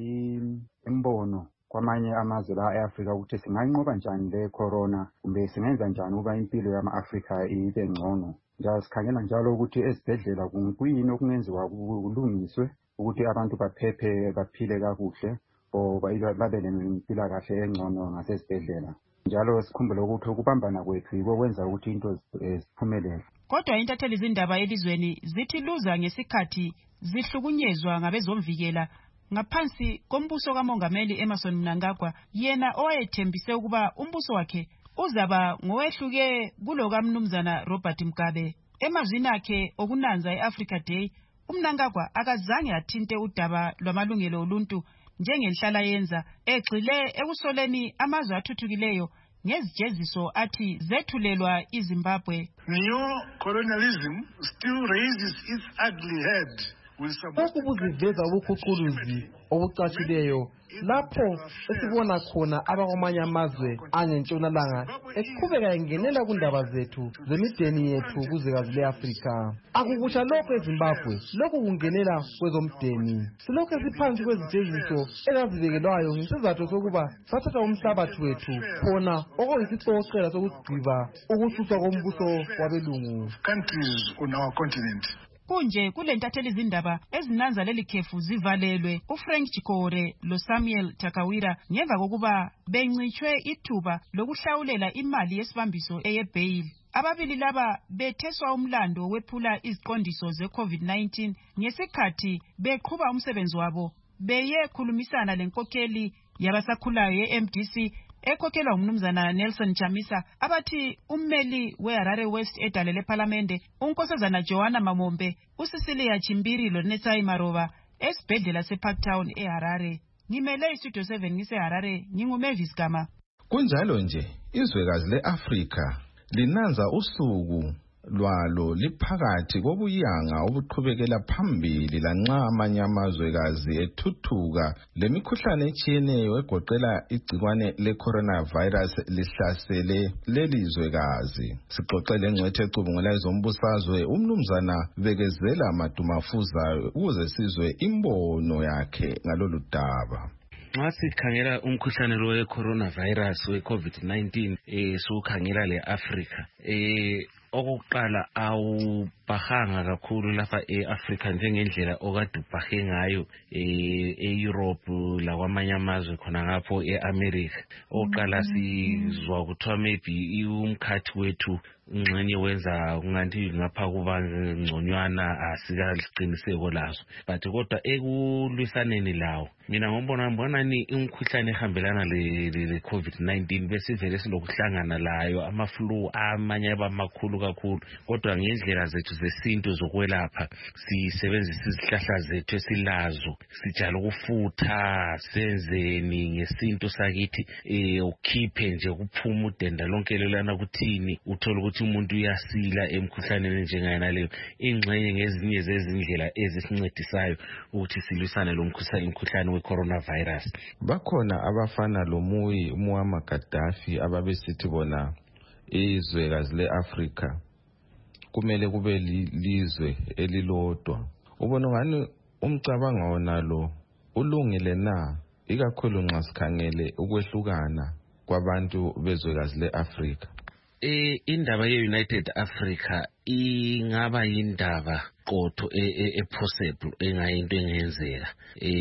imbono kwamanye amazwe la eAfrika ukuthi singanqoba njani le corona kumbe singenza njani ukuba impilo yama-Afrika ibe ngcono. Njalo sikhangela njalo ukuthi ezibhedlela kuyini okungenziwa kulungiswe ukuthi abantu baphephe baphile kakuhle or babe nempilakahle engcono ngasezibhedlela. Njalo sikhumbule ukuthi ukubambana kwethu yiko kwenza ukuthi into ziphumelele. Kodwa intatheli izindaba elizweni zithi luza ngesikhathi zihlukunyezwa ngabezomvikela ngaphansi kombuso kaMongameli Emmerson Mnangagwa, yena owayethembise ukuba umbuso wakhe uzaba ngowehluke kulo kaMnumzana Robert Mugabe. Emazwini akhe okunanza eAfrica Day, uMnangagwa akazange athinte udaba lwamalungelo oluntu njengenhlala yenza, egxile ekusoleni amazwe athuthukileyo ngezijeziso athi zethulelwa iZimbabwe. Neo-colonialism still raises its ugly head. Lokhu kuziveza ubukhuquluzi obucatshileyo lapho esibona khona abakwamanye amazwe angentshonalanga eqhubeka engenela kundaba zethu zemideni yethu kuzwekazi leAfrika. Akukusha lokho eZimbabwe, lokhu kungenela kwezomdeni. Silokhu esiphansi kwezijeziso ezazibekelwayo ngesizathu sokuba sathatha umhlabathi wethu khona okuyisicocela sokugqiba ukususwa kombuso wabelungu. Countries on our continent. Kunje kulentatheli izindaba ezinanza leli khefu zivalelwe uFrank Chikore loSamuel Takawira ngemva kokuba bencitshwe ithuba lokuhlawulela imali yesibambiso eyebail. Ababili laba betheswa umlando wephula iziqondiso ze-COVID nineteen ngesikhathi beqhuba umsebenzi wabo beye khulumisana lenkokheli yabasakhulayo ye-M D C ekhokhelwa umnumzana Nelson Chamisa, abathi ummeli weHarare West edalele parliamente unkosazana Joanna Mamombe, uCecilia Chimbiri loNetsai Maroba esibhedlela seParktown eHarare. Ngimele iStudio seven ngiseHarare, nginguMavis Gama. Kunjalo nje izwekazi leAfrika linanza usuku lwalo liphakathi kobuyanga obuqhubekela phambili lanxa amanye amazwekazi ethuthuka lemikhuhlane etshiyeneyo egoqela igcikwane le-coronavirus lihlasele lelizwekazi. Sixoxele ngcwethe ecubungula ezombusazwe umnumzana Bekezela Madumafuza ukuze sizwe imbono yakhe ngalolu daba. Nxa sikhangela umkhuhlane lo we-coronavirus we-COVID nineteen eh siwukhangela le-Africa eh okokuqala awubhahanga kakhulu lapha e-Africa njengendlela okade ubhahe ngayo e-Europe lakwamanye amazwe khona ngapho e-America. Oqala sizwa kuthiwa maybe umkhathi wethu ngxenye wenza kungathi ngapha kuba ngconywana asikaliqiniseko lazo, but kodwa ekulwisaneni lawo mina ngombona ngibona ni umkhuhlane ehambelana le COVID nineteen besivele silokuhlangana layo ama-flu amanye abamakhulu kakhulu, kodwa ngendlela zethu zesintu zokwelapha sisebenzisa izihlahla zethu esilazo, sijala ukufutha senzeni ngesintu sakithi eh ukhiphe nje kuphuma udenda lonke lelana kuthini uthola ukuthi umuntu uyasila emkhuhlaneni njengayena leyo. Ingxenye ngezinye zezindlela ezisincedisayo ukuthi silwisane lo mkhuhlane we-coronavirus. Bakhona abafana loMuyi Muammar Gaddafi ababesithi bona izwekazi le-Afrika kumele kube lizwe elilodwa. Ubona ngani umcabango wona lo ulungile na, ikakhulu nxa sikhangele ukwehlukana kwabantu bezwekazi le-Afrika? Eh indaba ye-United Africa ingaba yindaba qotho e-possible engayinto engenzeka.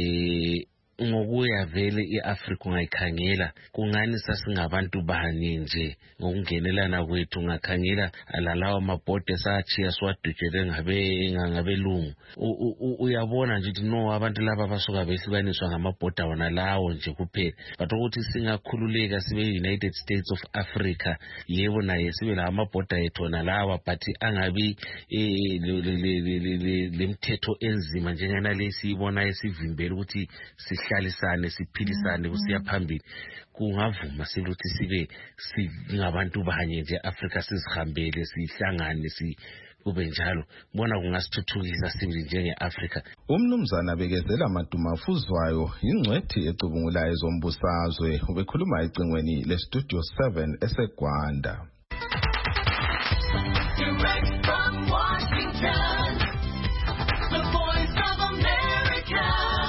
Eh ngokuya vele iAfrica ungayikhangela kungani sasingabantu bani nje ngokungenelana kwethu ngakhangela alalawa amabhode sachiya swadujele ngabe ngabelungu uyabona nje ukuthi no abantu laba basuka behlukaniswa ngamabhoda wona lawo nje kuphela, but ukuthi singakhululeka sibe United States of Africa yebo naye sibe la amabhoda ethu nalawa, but angabi lemthetho enzima njengana lesiyibona esivimbela ukuthi sihlalisane siphilisane kusiya phambili. Kungavuma siluthi sibe singabantu banye nje Africa sizihambele sihlangane si kube njalo, bona kungasithuthukisa sibili njenge-Africa. Umnumzana Bekezela Madumafuzwayo ingcwethi ecubungula ezombusazwe ubekhuluma ecingweni le-Studio seven eseGwanda. Direct from Washington, the voice of America,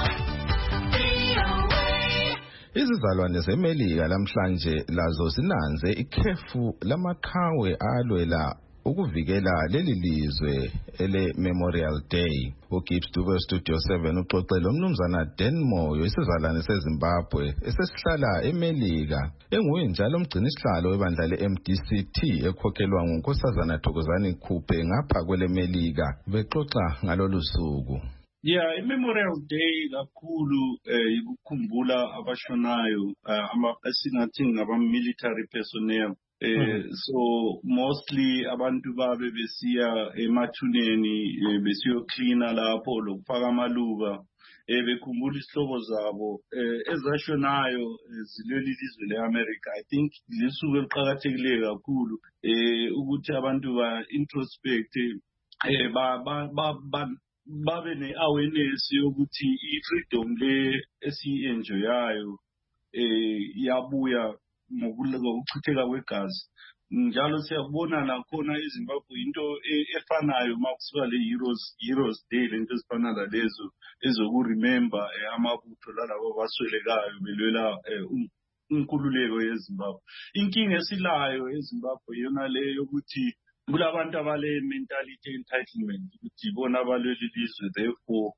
V O A. Izizalwane zeMelika lamhlanje lazo zinanze ikhefu lamaqhawe alwela ukuvikela leli lizwe ele Memorial Day. uGibbs Dube Studio seven uxoxele umnumzana Denmo isizalwane seZimbabwe esesihlala eMelika enguye njalo umgcinisihlalo webandla le-M D C T ekhokhelwa ngunkosazana Thokozani Khuphe ngapha kwele Melika bexoxa ngalolu suku. Yeah, iMemorial Day kakhulu eh ukukhumbula abashonayo ama esingathi ngaba-military personnel. Uh, mm-hmm. So mostly abantu babe besiya emathuneni eh, besiyo cleaner lapho lokufaka amaluba eh bekhumbula isihlobo zabo eh ezashonayo zileli lizwe leAmerica. I think lisuku eliqhakathekile kakhulu eh ukuthi abantu ba introspect eh ba ba ba babe ne-awareness yokuthi i-freedom le esi-enjoyayo eh yabuya ngokuchitheka kwegazi. Njalo siyabona nakhona eZimbabwe into efanayo makusuka le-Heroes Heroes Day lento ezifana lalezo ezokuremember amabutho lalabo baswelekayo belwela inkululeko yeZimbabwe. Inkinga esilayo eZimbabwe yona le yokuthi kulabantu abale mentality entitlement ukuthi bona balweli lizwe, therefore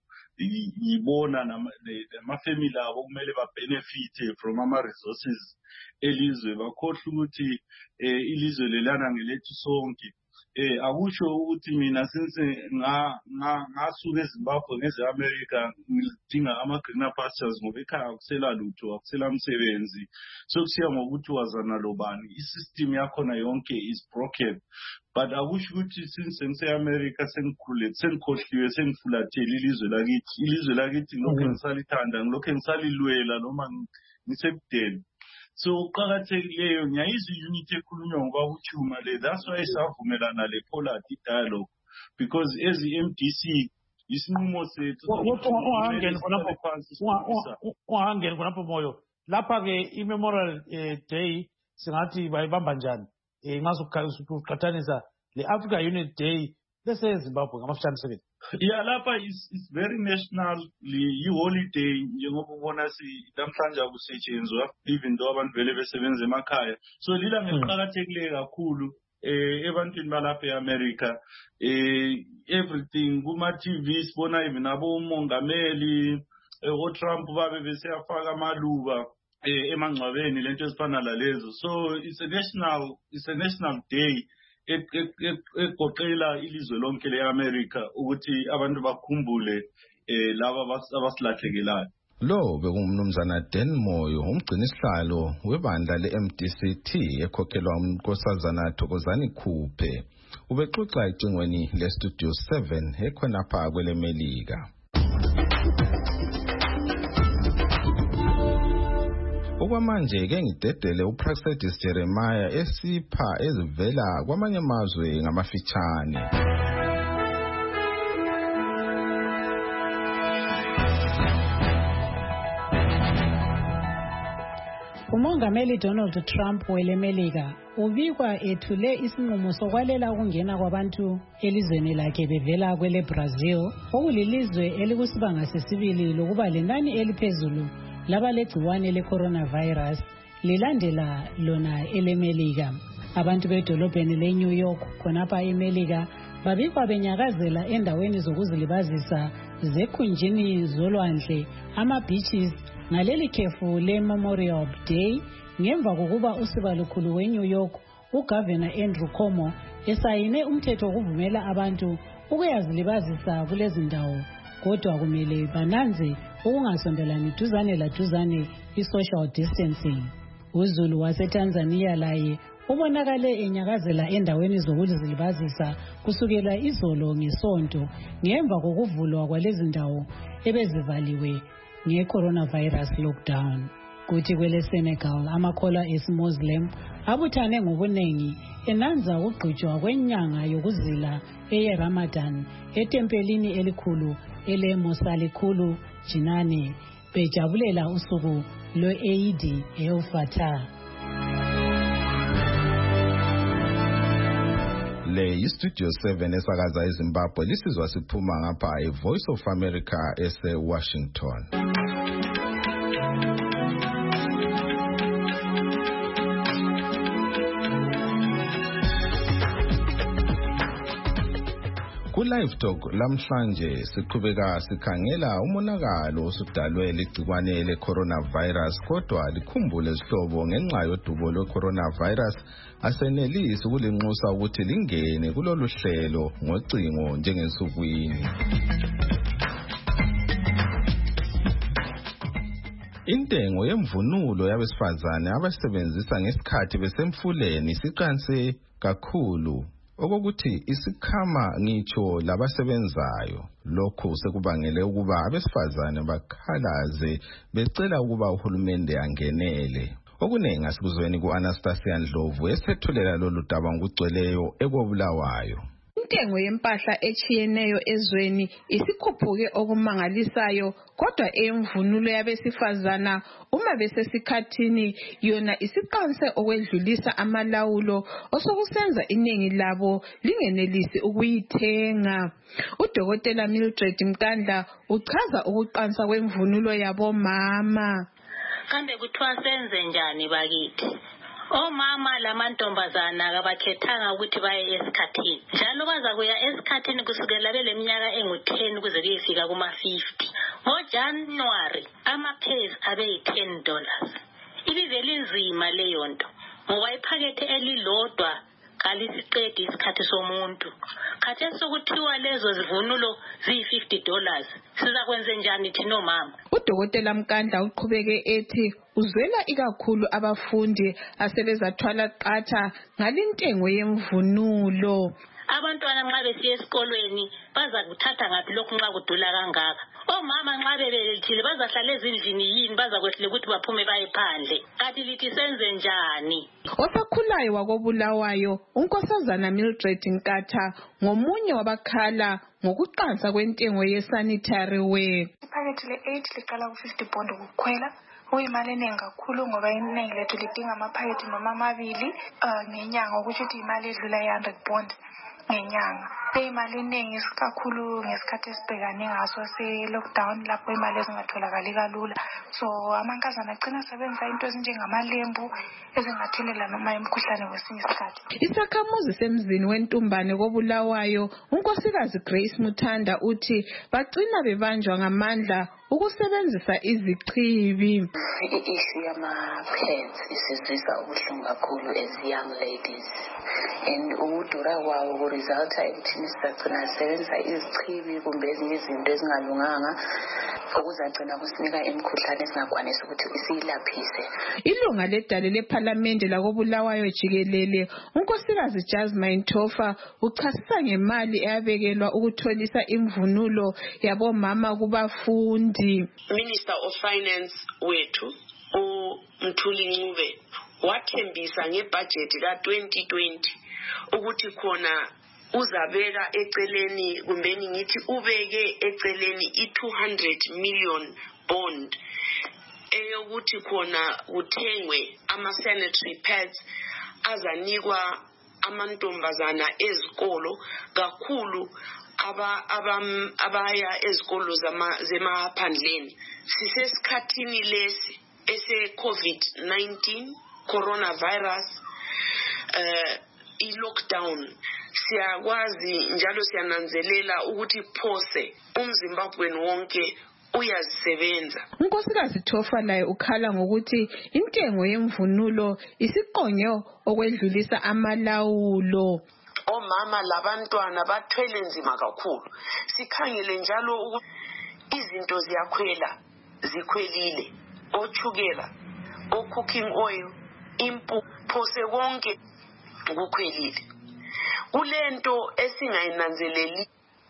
yibona namafamily abo kumele ba-benefit from ama-resources elizwe, bakhohlwa ukuthi ilizwe lelana ngelethu sonke. Eh akusho ukuthi mina since nga ngasuka eZimbabwe ngeze America ngidinga ama greener pastures ngoba ekhaya akusela lutho, akusela umsebenzi, sokusiya ngokuthi wazana lobani, isystem yakhona yonke is broken. But akusho ukuthi since ngise-America sengikhule sengikhohliwe sengifulathele ilizwe lakithi, ilizwe lakithi ngilokho ngisalithanda ngilokho ngisalilwela noma ngisebudeni. So uqakathekileyo ngiyayizwa i-unity ekhulunywa ngokwakutshuma le. That's why savumelana le polity dialogue, because as i-M D C isinqumo sethu ungangeni khonapho moyo lapha-ke i-memorial day singathi bayibamba njani um nxa le-Africa Unity Day lesezimbabwe ngamafishane seven. Yeah, lapha is is very national i-holiday njengoba ubona namhlanje akusetshenzwa even though abantu vele besebenza emakhaya. So lila ngeliqakathekile kakhulu eh ebantwini balapha e-America. Eh everything kuma-T V sibona even abo umongameli o-Trump babe beseyafaka amaluba eh emangcwabeni lento ezifana lalezo. So it's a national it's a national day egoqela ilizwe lonke le-America ukuthi abantu bakhumbule eh laba abasilahlekelayo. Lo bekungumnumzana Dan Moyo, umgcini sihlalo webandla le-M D C T ekhokhelwa unkosazana Thokozani Khuphe. Ubexoxa ecingweni le-Studio seven ekhonapha kwele Melika. Okwamanje ke ngidedele uPraxedis Jeremiah esipha ezivela kwamanye amazwe ngamafitshane. Umongameli Donald Trump welemelika ubikwa ethule isinqumo sokwalela ukungena kwabantu elizweni lakhe bevela kwele Brazil, okulilizwe elikusibanga sesibili lokuba lenani eliphezulu labalegciwane le-coronavirus lilandela lona elemelika. Abantu bedolobheni le-New York khonapha emelika babikwa benyakazela endaweni zokuzilibazisa zekhunjini zolwandle ama-beaches ngaleli khefu le-Memorial Day ngemva kokuba usiba lukhulu we-New York uGovernor Andrew Cuomo esayine umthetho wokuvumela abantu ukuyazilibazisa kulezi ndawo, kodwa kumele bananze ukungasondelani duzane laduzane i-social distancing. UZulu waseTanzania laye ubonakale enyakazela endaweni zokuzilibazisa kusukela izolo ngesonto ngemva kokuvulwa kwalezi ndawo ebezivaliwe nge-coronavirus lockdown. Kuthi kwele Senegal amakholwa esi-Muslim abuthane ngobuningi enanza ukugqitshwa kwenyanga yokuzila eye-Ramadan etempelini elikhulu ele-Mosalikhulu Jinane bejabulela usuku lo-Eid el-Fatah. Le iStudio seven esakaza eZimbabwe lisizwa siphuma ngapha eVoice of America ese-Washington. Ku-Live Talk lamhlanje siqhubeka sikhangela umonakalo osudalwe ligciwane le-coronavirus, kodwa likhumbule isihlobo ngenxa yodubo lwe-coronavirus asenelisi ukulinxusa ukuthi lingene kulolu hlelo ngocingo njengensukwini. Intengo yemvunulo yabesifazane abasebenzisa ngesikhathi besemfuleni siqanse kakhulu, okokuthi isikhama ngitsho labasebenzayo. Lokhu sekubangele ukuba abesifazane bakhalaze becela ukuba uhulumende angenele. Okunengi asikuzweni ku-Anastasia Ndlovu esethulela lolu daba ngokugcweleyo ekobulawayo. Intengo yempahla echiyeneyo ezweni isikhuphuke okumangalisayo, kodwa emvunulo yabesifazana uma besesikhathini yona isiqanse okwedlulisa amalawulo osokusenza iningi labo lingenelisi ukuyithenga. Udokotela Mildred Mkandla uchaza ukuqansa kwemvunulo yabomama. Kambe kuthiwa senze njani bakithi? Omama lamantombazana abakhethanga ukuthi baye esikhathini. Njalo baza kuya esikhathini kusukela beleminyaka engu-ten kuze kuyefika kuma-fifty. NgoJanuary amaphezi abe yi-ten dollars. Ibivele inzima leyo nto ngoba iphakethe elilodwa kalisiqedi isikhathi somuntu. Khathesi sokuthiwa lezo zivunulo ziyi-fifty dollars. Siza kwenze njani thina omama? Udokotela Mkandla uqhubeke ethi uzwela ikakhulu abafundi asebezathwala qatha ngalintengo yemvunulo. Abantwana nxa besiya esikolweni baza kuthatha ngaphi lokhu nxa kudula kangaka? Omama nxa lithile bazahlala ezindlini yini bazakwehlele ukuthi baphume baye phandle kanti lithi senze njani. Osakhulayo wakobulawayo unkosazana Mildred Nkatha ngomunye wabakhala ngokuqansa kwentengo yesanitary wear. Iphakethe le-eight liqala ku-fifty pound ukukhwela uyimali eningi kakhulu ngoba iningi lethu lidinga amaphakethe noma amabili uh, ngenyanga ukuthi ukuthi imali edlula i-hundred pound ngenyanga. Imali eningi kakhulu ngesikhathi esibhekane ngaso se-lockdown lapho imali ezingatholakali kalula. So amankazana agcina asebenza into ezinjengamalembu ezingathelela noma imikhuhlane kwesinye isikhathi. Isakhamuzi semzini wentumbane kobulawayo unkosikazi Grace Muthanda uthi bagcina bebanjwa ngamandla ukusebenzisa izichibi. I-issue yama-pads isizwisa ubuhlungu kakhulu as young ladies and ukudura kwawo kuresulta ekuthini sizagcina sisebenzisa izichibi kumbe ezinye izinto ezingalunganga okuzagcina kusinika imikhuhlane esingakwanisi ukuthi isiyilaphise. Ilunga ledale lephalamende lakobulawayo jikelele unkosikazi Jasmine Tofa uchasisa ngemali eyabekelwa ukutholisa imvunulo yabomama kubafundi. Minister of Finance wethu uMthuli Ncube wathembisa ngebudget ka twenty twenty ukuthi khona uzabeka eceleni kumbeni ngithi ubeke eceleni i two hundred million bond eyokuthi khona uthengwe ama sanitary pads azanikwa amantombazana ezikolo kakhulu aba abam abaya ezikolo zemaphandleni. Sisesikhathini lesi ese COVID nineteen coronavirus uh i lockdown siyakwazi njalo siyananzelela ukuthi phose umZimbabweni wonke uyazisebenza. Unkosikazi Tofa naye ukhala ngokuthi intengo yemvunulo isiqonyo okwedlulisa amalawulo. Omama labantwana bathwele nzima kakhulu. Sikhangele njalo ukuthi izinto ziyakhwela zikhwelile. Ochukela, o cooking oil, impu phose konke kukhwelile. Kulento esingayinanzeleli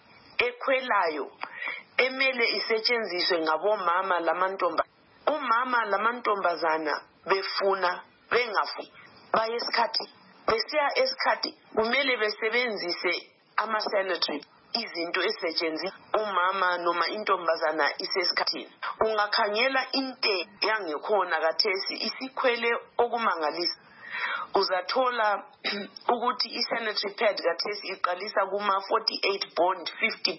ekhwelayo emele isetshenziswe ngabomama lamantomba. Umama lamantombazana befuna bengafi bayesikhathi besiya esikhathi kumele besebenzise ama sanitary izinto esetshenziswa umama noma intombazana isesikhathini. Ungakhangela inte yangekhona kathesi isikhwele okumangalisa. Uzathola ukuthi i-sanitary pad kathesi iqalisa kuma forty-eight bond fifty.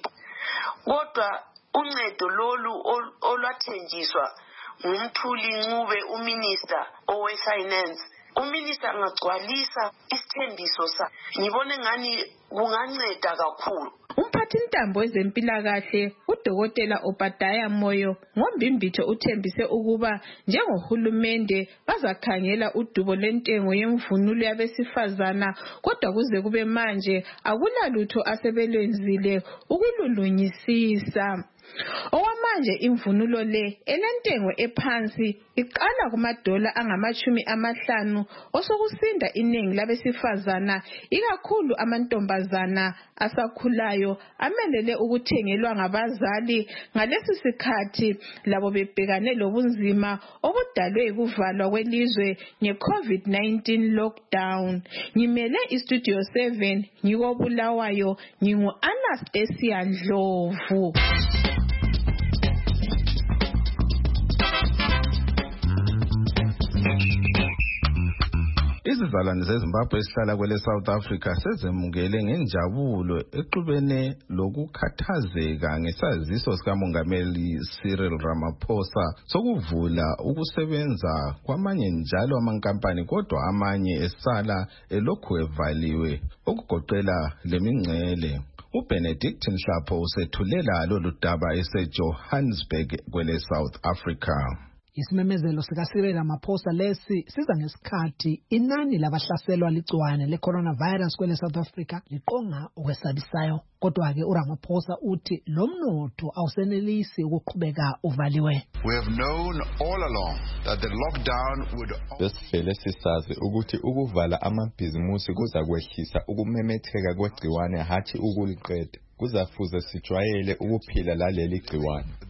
Kodwa uncedo lolu olwathenjiswa ngumthuli Ncube uminister owe finance. Uminister angagcwalisa isithembiso sa. Ngibone ngani kunganceda kakhulu. Umphathi ntambo wezempilakahle uDokotela Obadiah Moyo ngombimbitho uthembise ukuba njengohulumende bazakhangela udubo lentengo yemvunulo yabesifazana kodwa kuze kube manje akulalutho asebelwenzile ukululunyisisa. Okwamanje imvunulo le elentengo ephansi iqala kumadola angamachumi amahlanu osokusinda iningi labesifazana ikakhulu amantombazana asakhulayo amelele ukuthengelwa ngabazali ngalesi sikhathi labo bebhekane lobunzima obudalwe ukuvalwa kwelizwe nge-COVID nineteen lockdown. Ngimele istudio seven ngikobulawayo ngingu Anastasia Ndlovu. Izizalwane zeZimbabwe esihlala kwele South Africa sezemukele ngenjabulo exubene lokukhathazeka ngesaziso sikamongameli Cyril Ramaphosa sokuvula ukusebenza kwamanye njalo amankampani kodwa amanye esala elokhu evaliwe okugoqela lemingcele. uBenedict Nhlapho usethulela lolu daba eseJohannesburg kwele South Africa. Isimemezelo sika Cyril Ramaphosa lesi siza ngesikhathi inani labahlaselwa ligciwane le-coronavirus kwele South Africa liqonga okwesabisayo. Kodwa-ke uRamaphosa uthi lo mnotho awusenelisi ukuqhubeka uvaliwe. We have known all along that the lockdown would Besivele sisazi ukuthi ukuvala amabhizimusi kuza kwehlisa ukumemetheka kwegciwane hathi ukuliqeda. Kuzafuze sijwayele ukuphila laleli gciwane.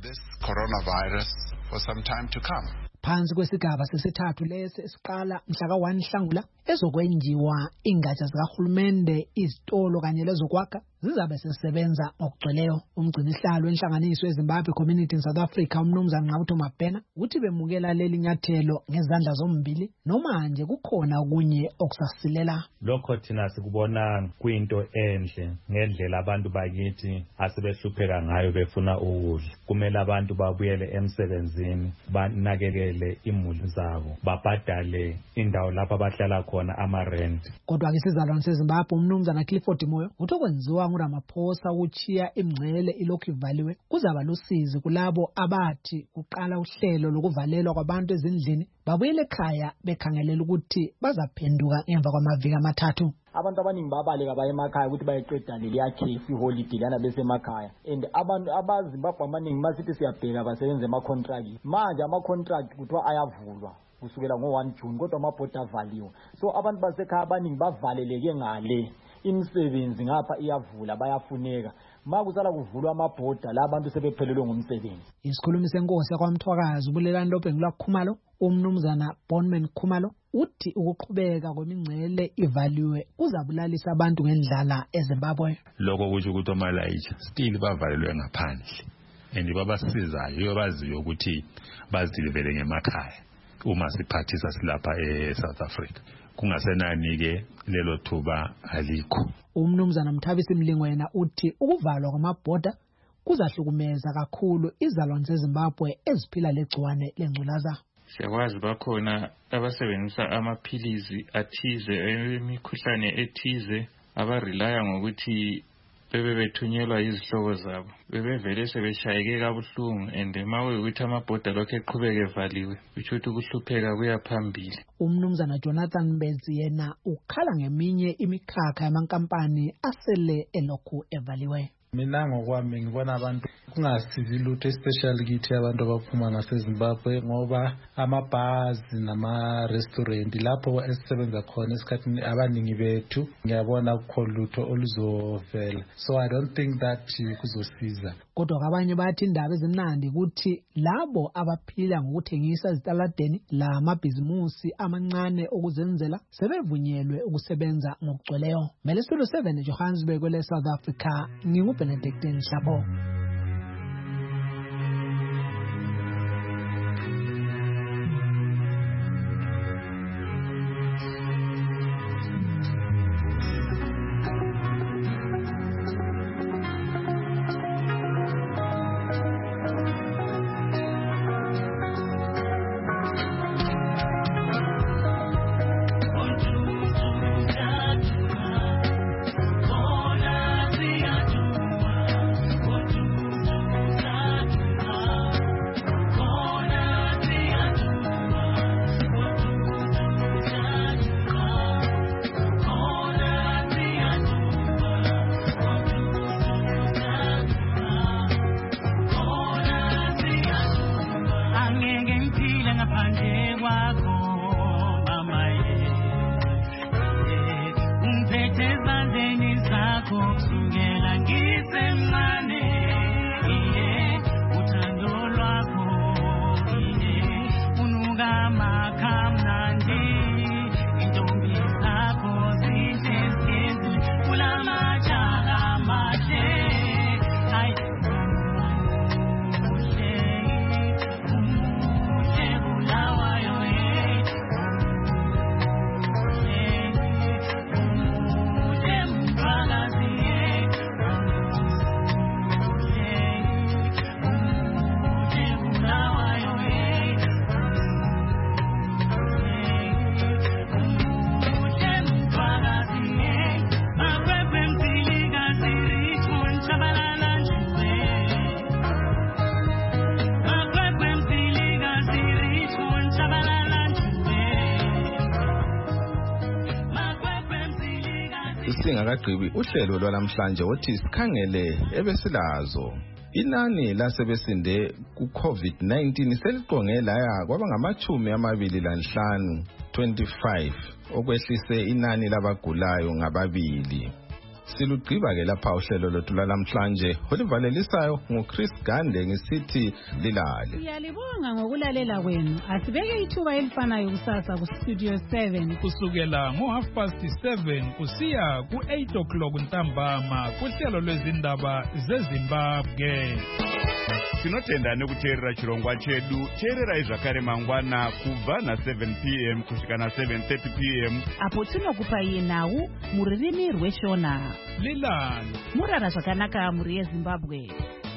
coronavirus for some time to come. Phansi kwesigaba sesithathu lesi esiqala mhla ka one Nhlangula ezokwenziwa ingatsha zikahulumende, izitolo kanye lezokwakha zizabe sesebenza ngokugcweleyo. Umgcinisihlalo wenhlanganiso eZimbabwe Community in South Africa uMnumzana Nqawuthi Mabhena uthi bemukela leli nyathelo ngezandla zombili noma nje kukhona okunye okusasilela. Lokho thina sikubona kuyinto enhle ngendlela abantu bakithi asebehlupheka ngayo befuna ukudla. Kumele abantu babuyele emsebenzini, banakekele imuli zabo, babhadale indawo lapho abahlala khona ama-rent. Kodwa ke isizalwane seZimbabwe uMnumzana Clifford Moyo uthi okwenziwa nguRamaphosa ukuchiya imngcele ilokhu ivaliwe kuzaba lusizi kulabo abathi kuqala uhlelo lokuvalelwa kwabantu ezindlini babuyele ekhaya bekhangelela ukuthi bazaphenduka emva kwamaviki amathathu. Abantu abaningi babaleka baye emakhaya ukuthi bayeqeda leli yakhefu iholiday lana bese emakhaya, and abantu abazimbabwe abaningi masithi siyabheka basebenza ema-contract manje ama-contract kuthiwa ayavulwa kusukela ngo one June kodwa amabhoda avaliwe. So abantu basekhaya abaningi bavaleleke ngale, imisebenzi ngapha iyavula bayafuneka. Ma kusala kuvulwa amabhoda la abantu sebephelelwe ngumsebenzi. Isikhulumi senkosi yakwaMthwakazi uBulelani Lobhengula Khumalo uMnumzana Bonman Khumalo uthi ukuqhubeka kwemingcele ivaliwe kuzabulalisa abantu ngendlala eZimbabwe. Lokho kusho ukuthi omalayitha still bavalelwe ngaphandle and babasizayo baziyo ukuthi bazidilivele ngemakhaya uma siphathisa silapha eSouth Africa. Kungasenani-ke lelo thuba alikho. Umnumzana Mthabisi Mlingo yena uthi ukuvalwa kwamabhoda kuzahlukumeza kakhulu izalwane zeZimbabwe eziphila legciwane lengculaza. Siyakwazi bakhona abasebenzisa amaphilizi athize emikhuhlane ethize abarilaya ngokuthi bebe bethunyelwa izihlobo zabo, bebevele sebeshayeke kabuhlungu, and mawe ukuthi amabhoda lokho eqhubeke evaliwe kusho ukuthi ukuhlupheka kuya phambili. Umnumzana Jonathan Mbezi yena ukhala ngeminye imikhakha yamankampani asele elokhu evaliwe. Mina ngokwami ngibona abantu kungasizi lutho especially kithi abantu abaphuma ngaseZimbabwe ngoba amabhazi nama-restaurant lapho esisebenza khona esikhathini abaningi bethu ngiyabona kukho lutho oluzovela, so I don't think that kuzosiza. Kodwa kabanye bathi indaba ezimnandi ukuthi labo abaphila ngokuthengisa ezitaladeni la amabhizimusi amancane okuzenzela sebevunyelwe ukusebenza ngokugcweleyo. Melesulu seven Johannesburg kwele South Africa ngingu Benedict Nhlabo. Singakagqibi uhlelo lwalamhlanje othi sikhangele ebesilazo. Inani lasebesinde ku-COVID nineteen seliqonge laya kwaba ngamachumi amabili lanhlanu twenty-five okwehlise inani labagulayo ngababili. Silugqiba ke lapha uhlelo lwethu lwalamhlanje oluvalelisayo nguChris Gande ngisithi lilale. Siyalibonga ngokulalela kwenu. Asibeke ithuba elifanayo kusasa ku Studio seven kusukela ngo half past seven kusiya ku eight o'clock ntambama kuhlelo lwezindaba zeZimbabwe. Tinotenda nekuteerera chirongwa chedu. Teererai zvakare mangwana kubva na seven p m kusvika na seven thirty p m apo tinokupai nhau mururimi rweshona. Lilani murara zvakanaka muri yeZimbabwe.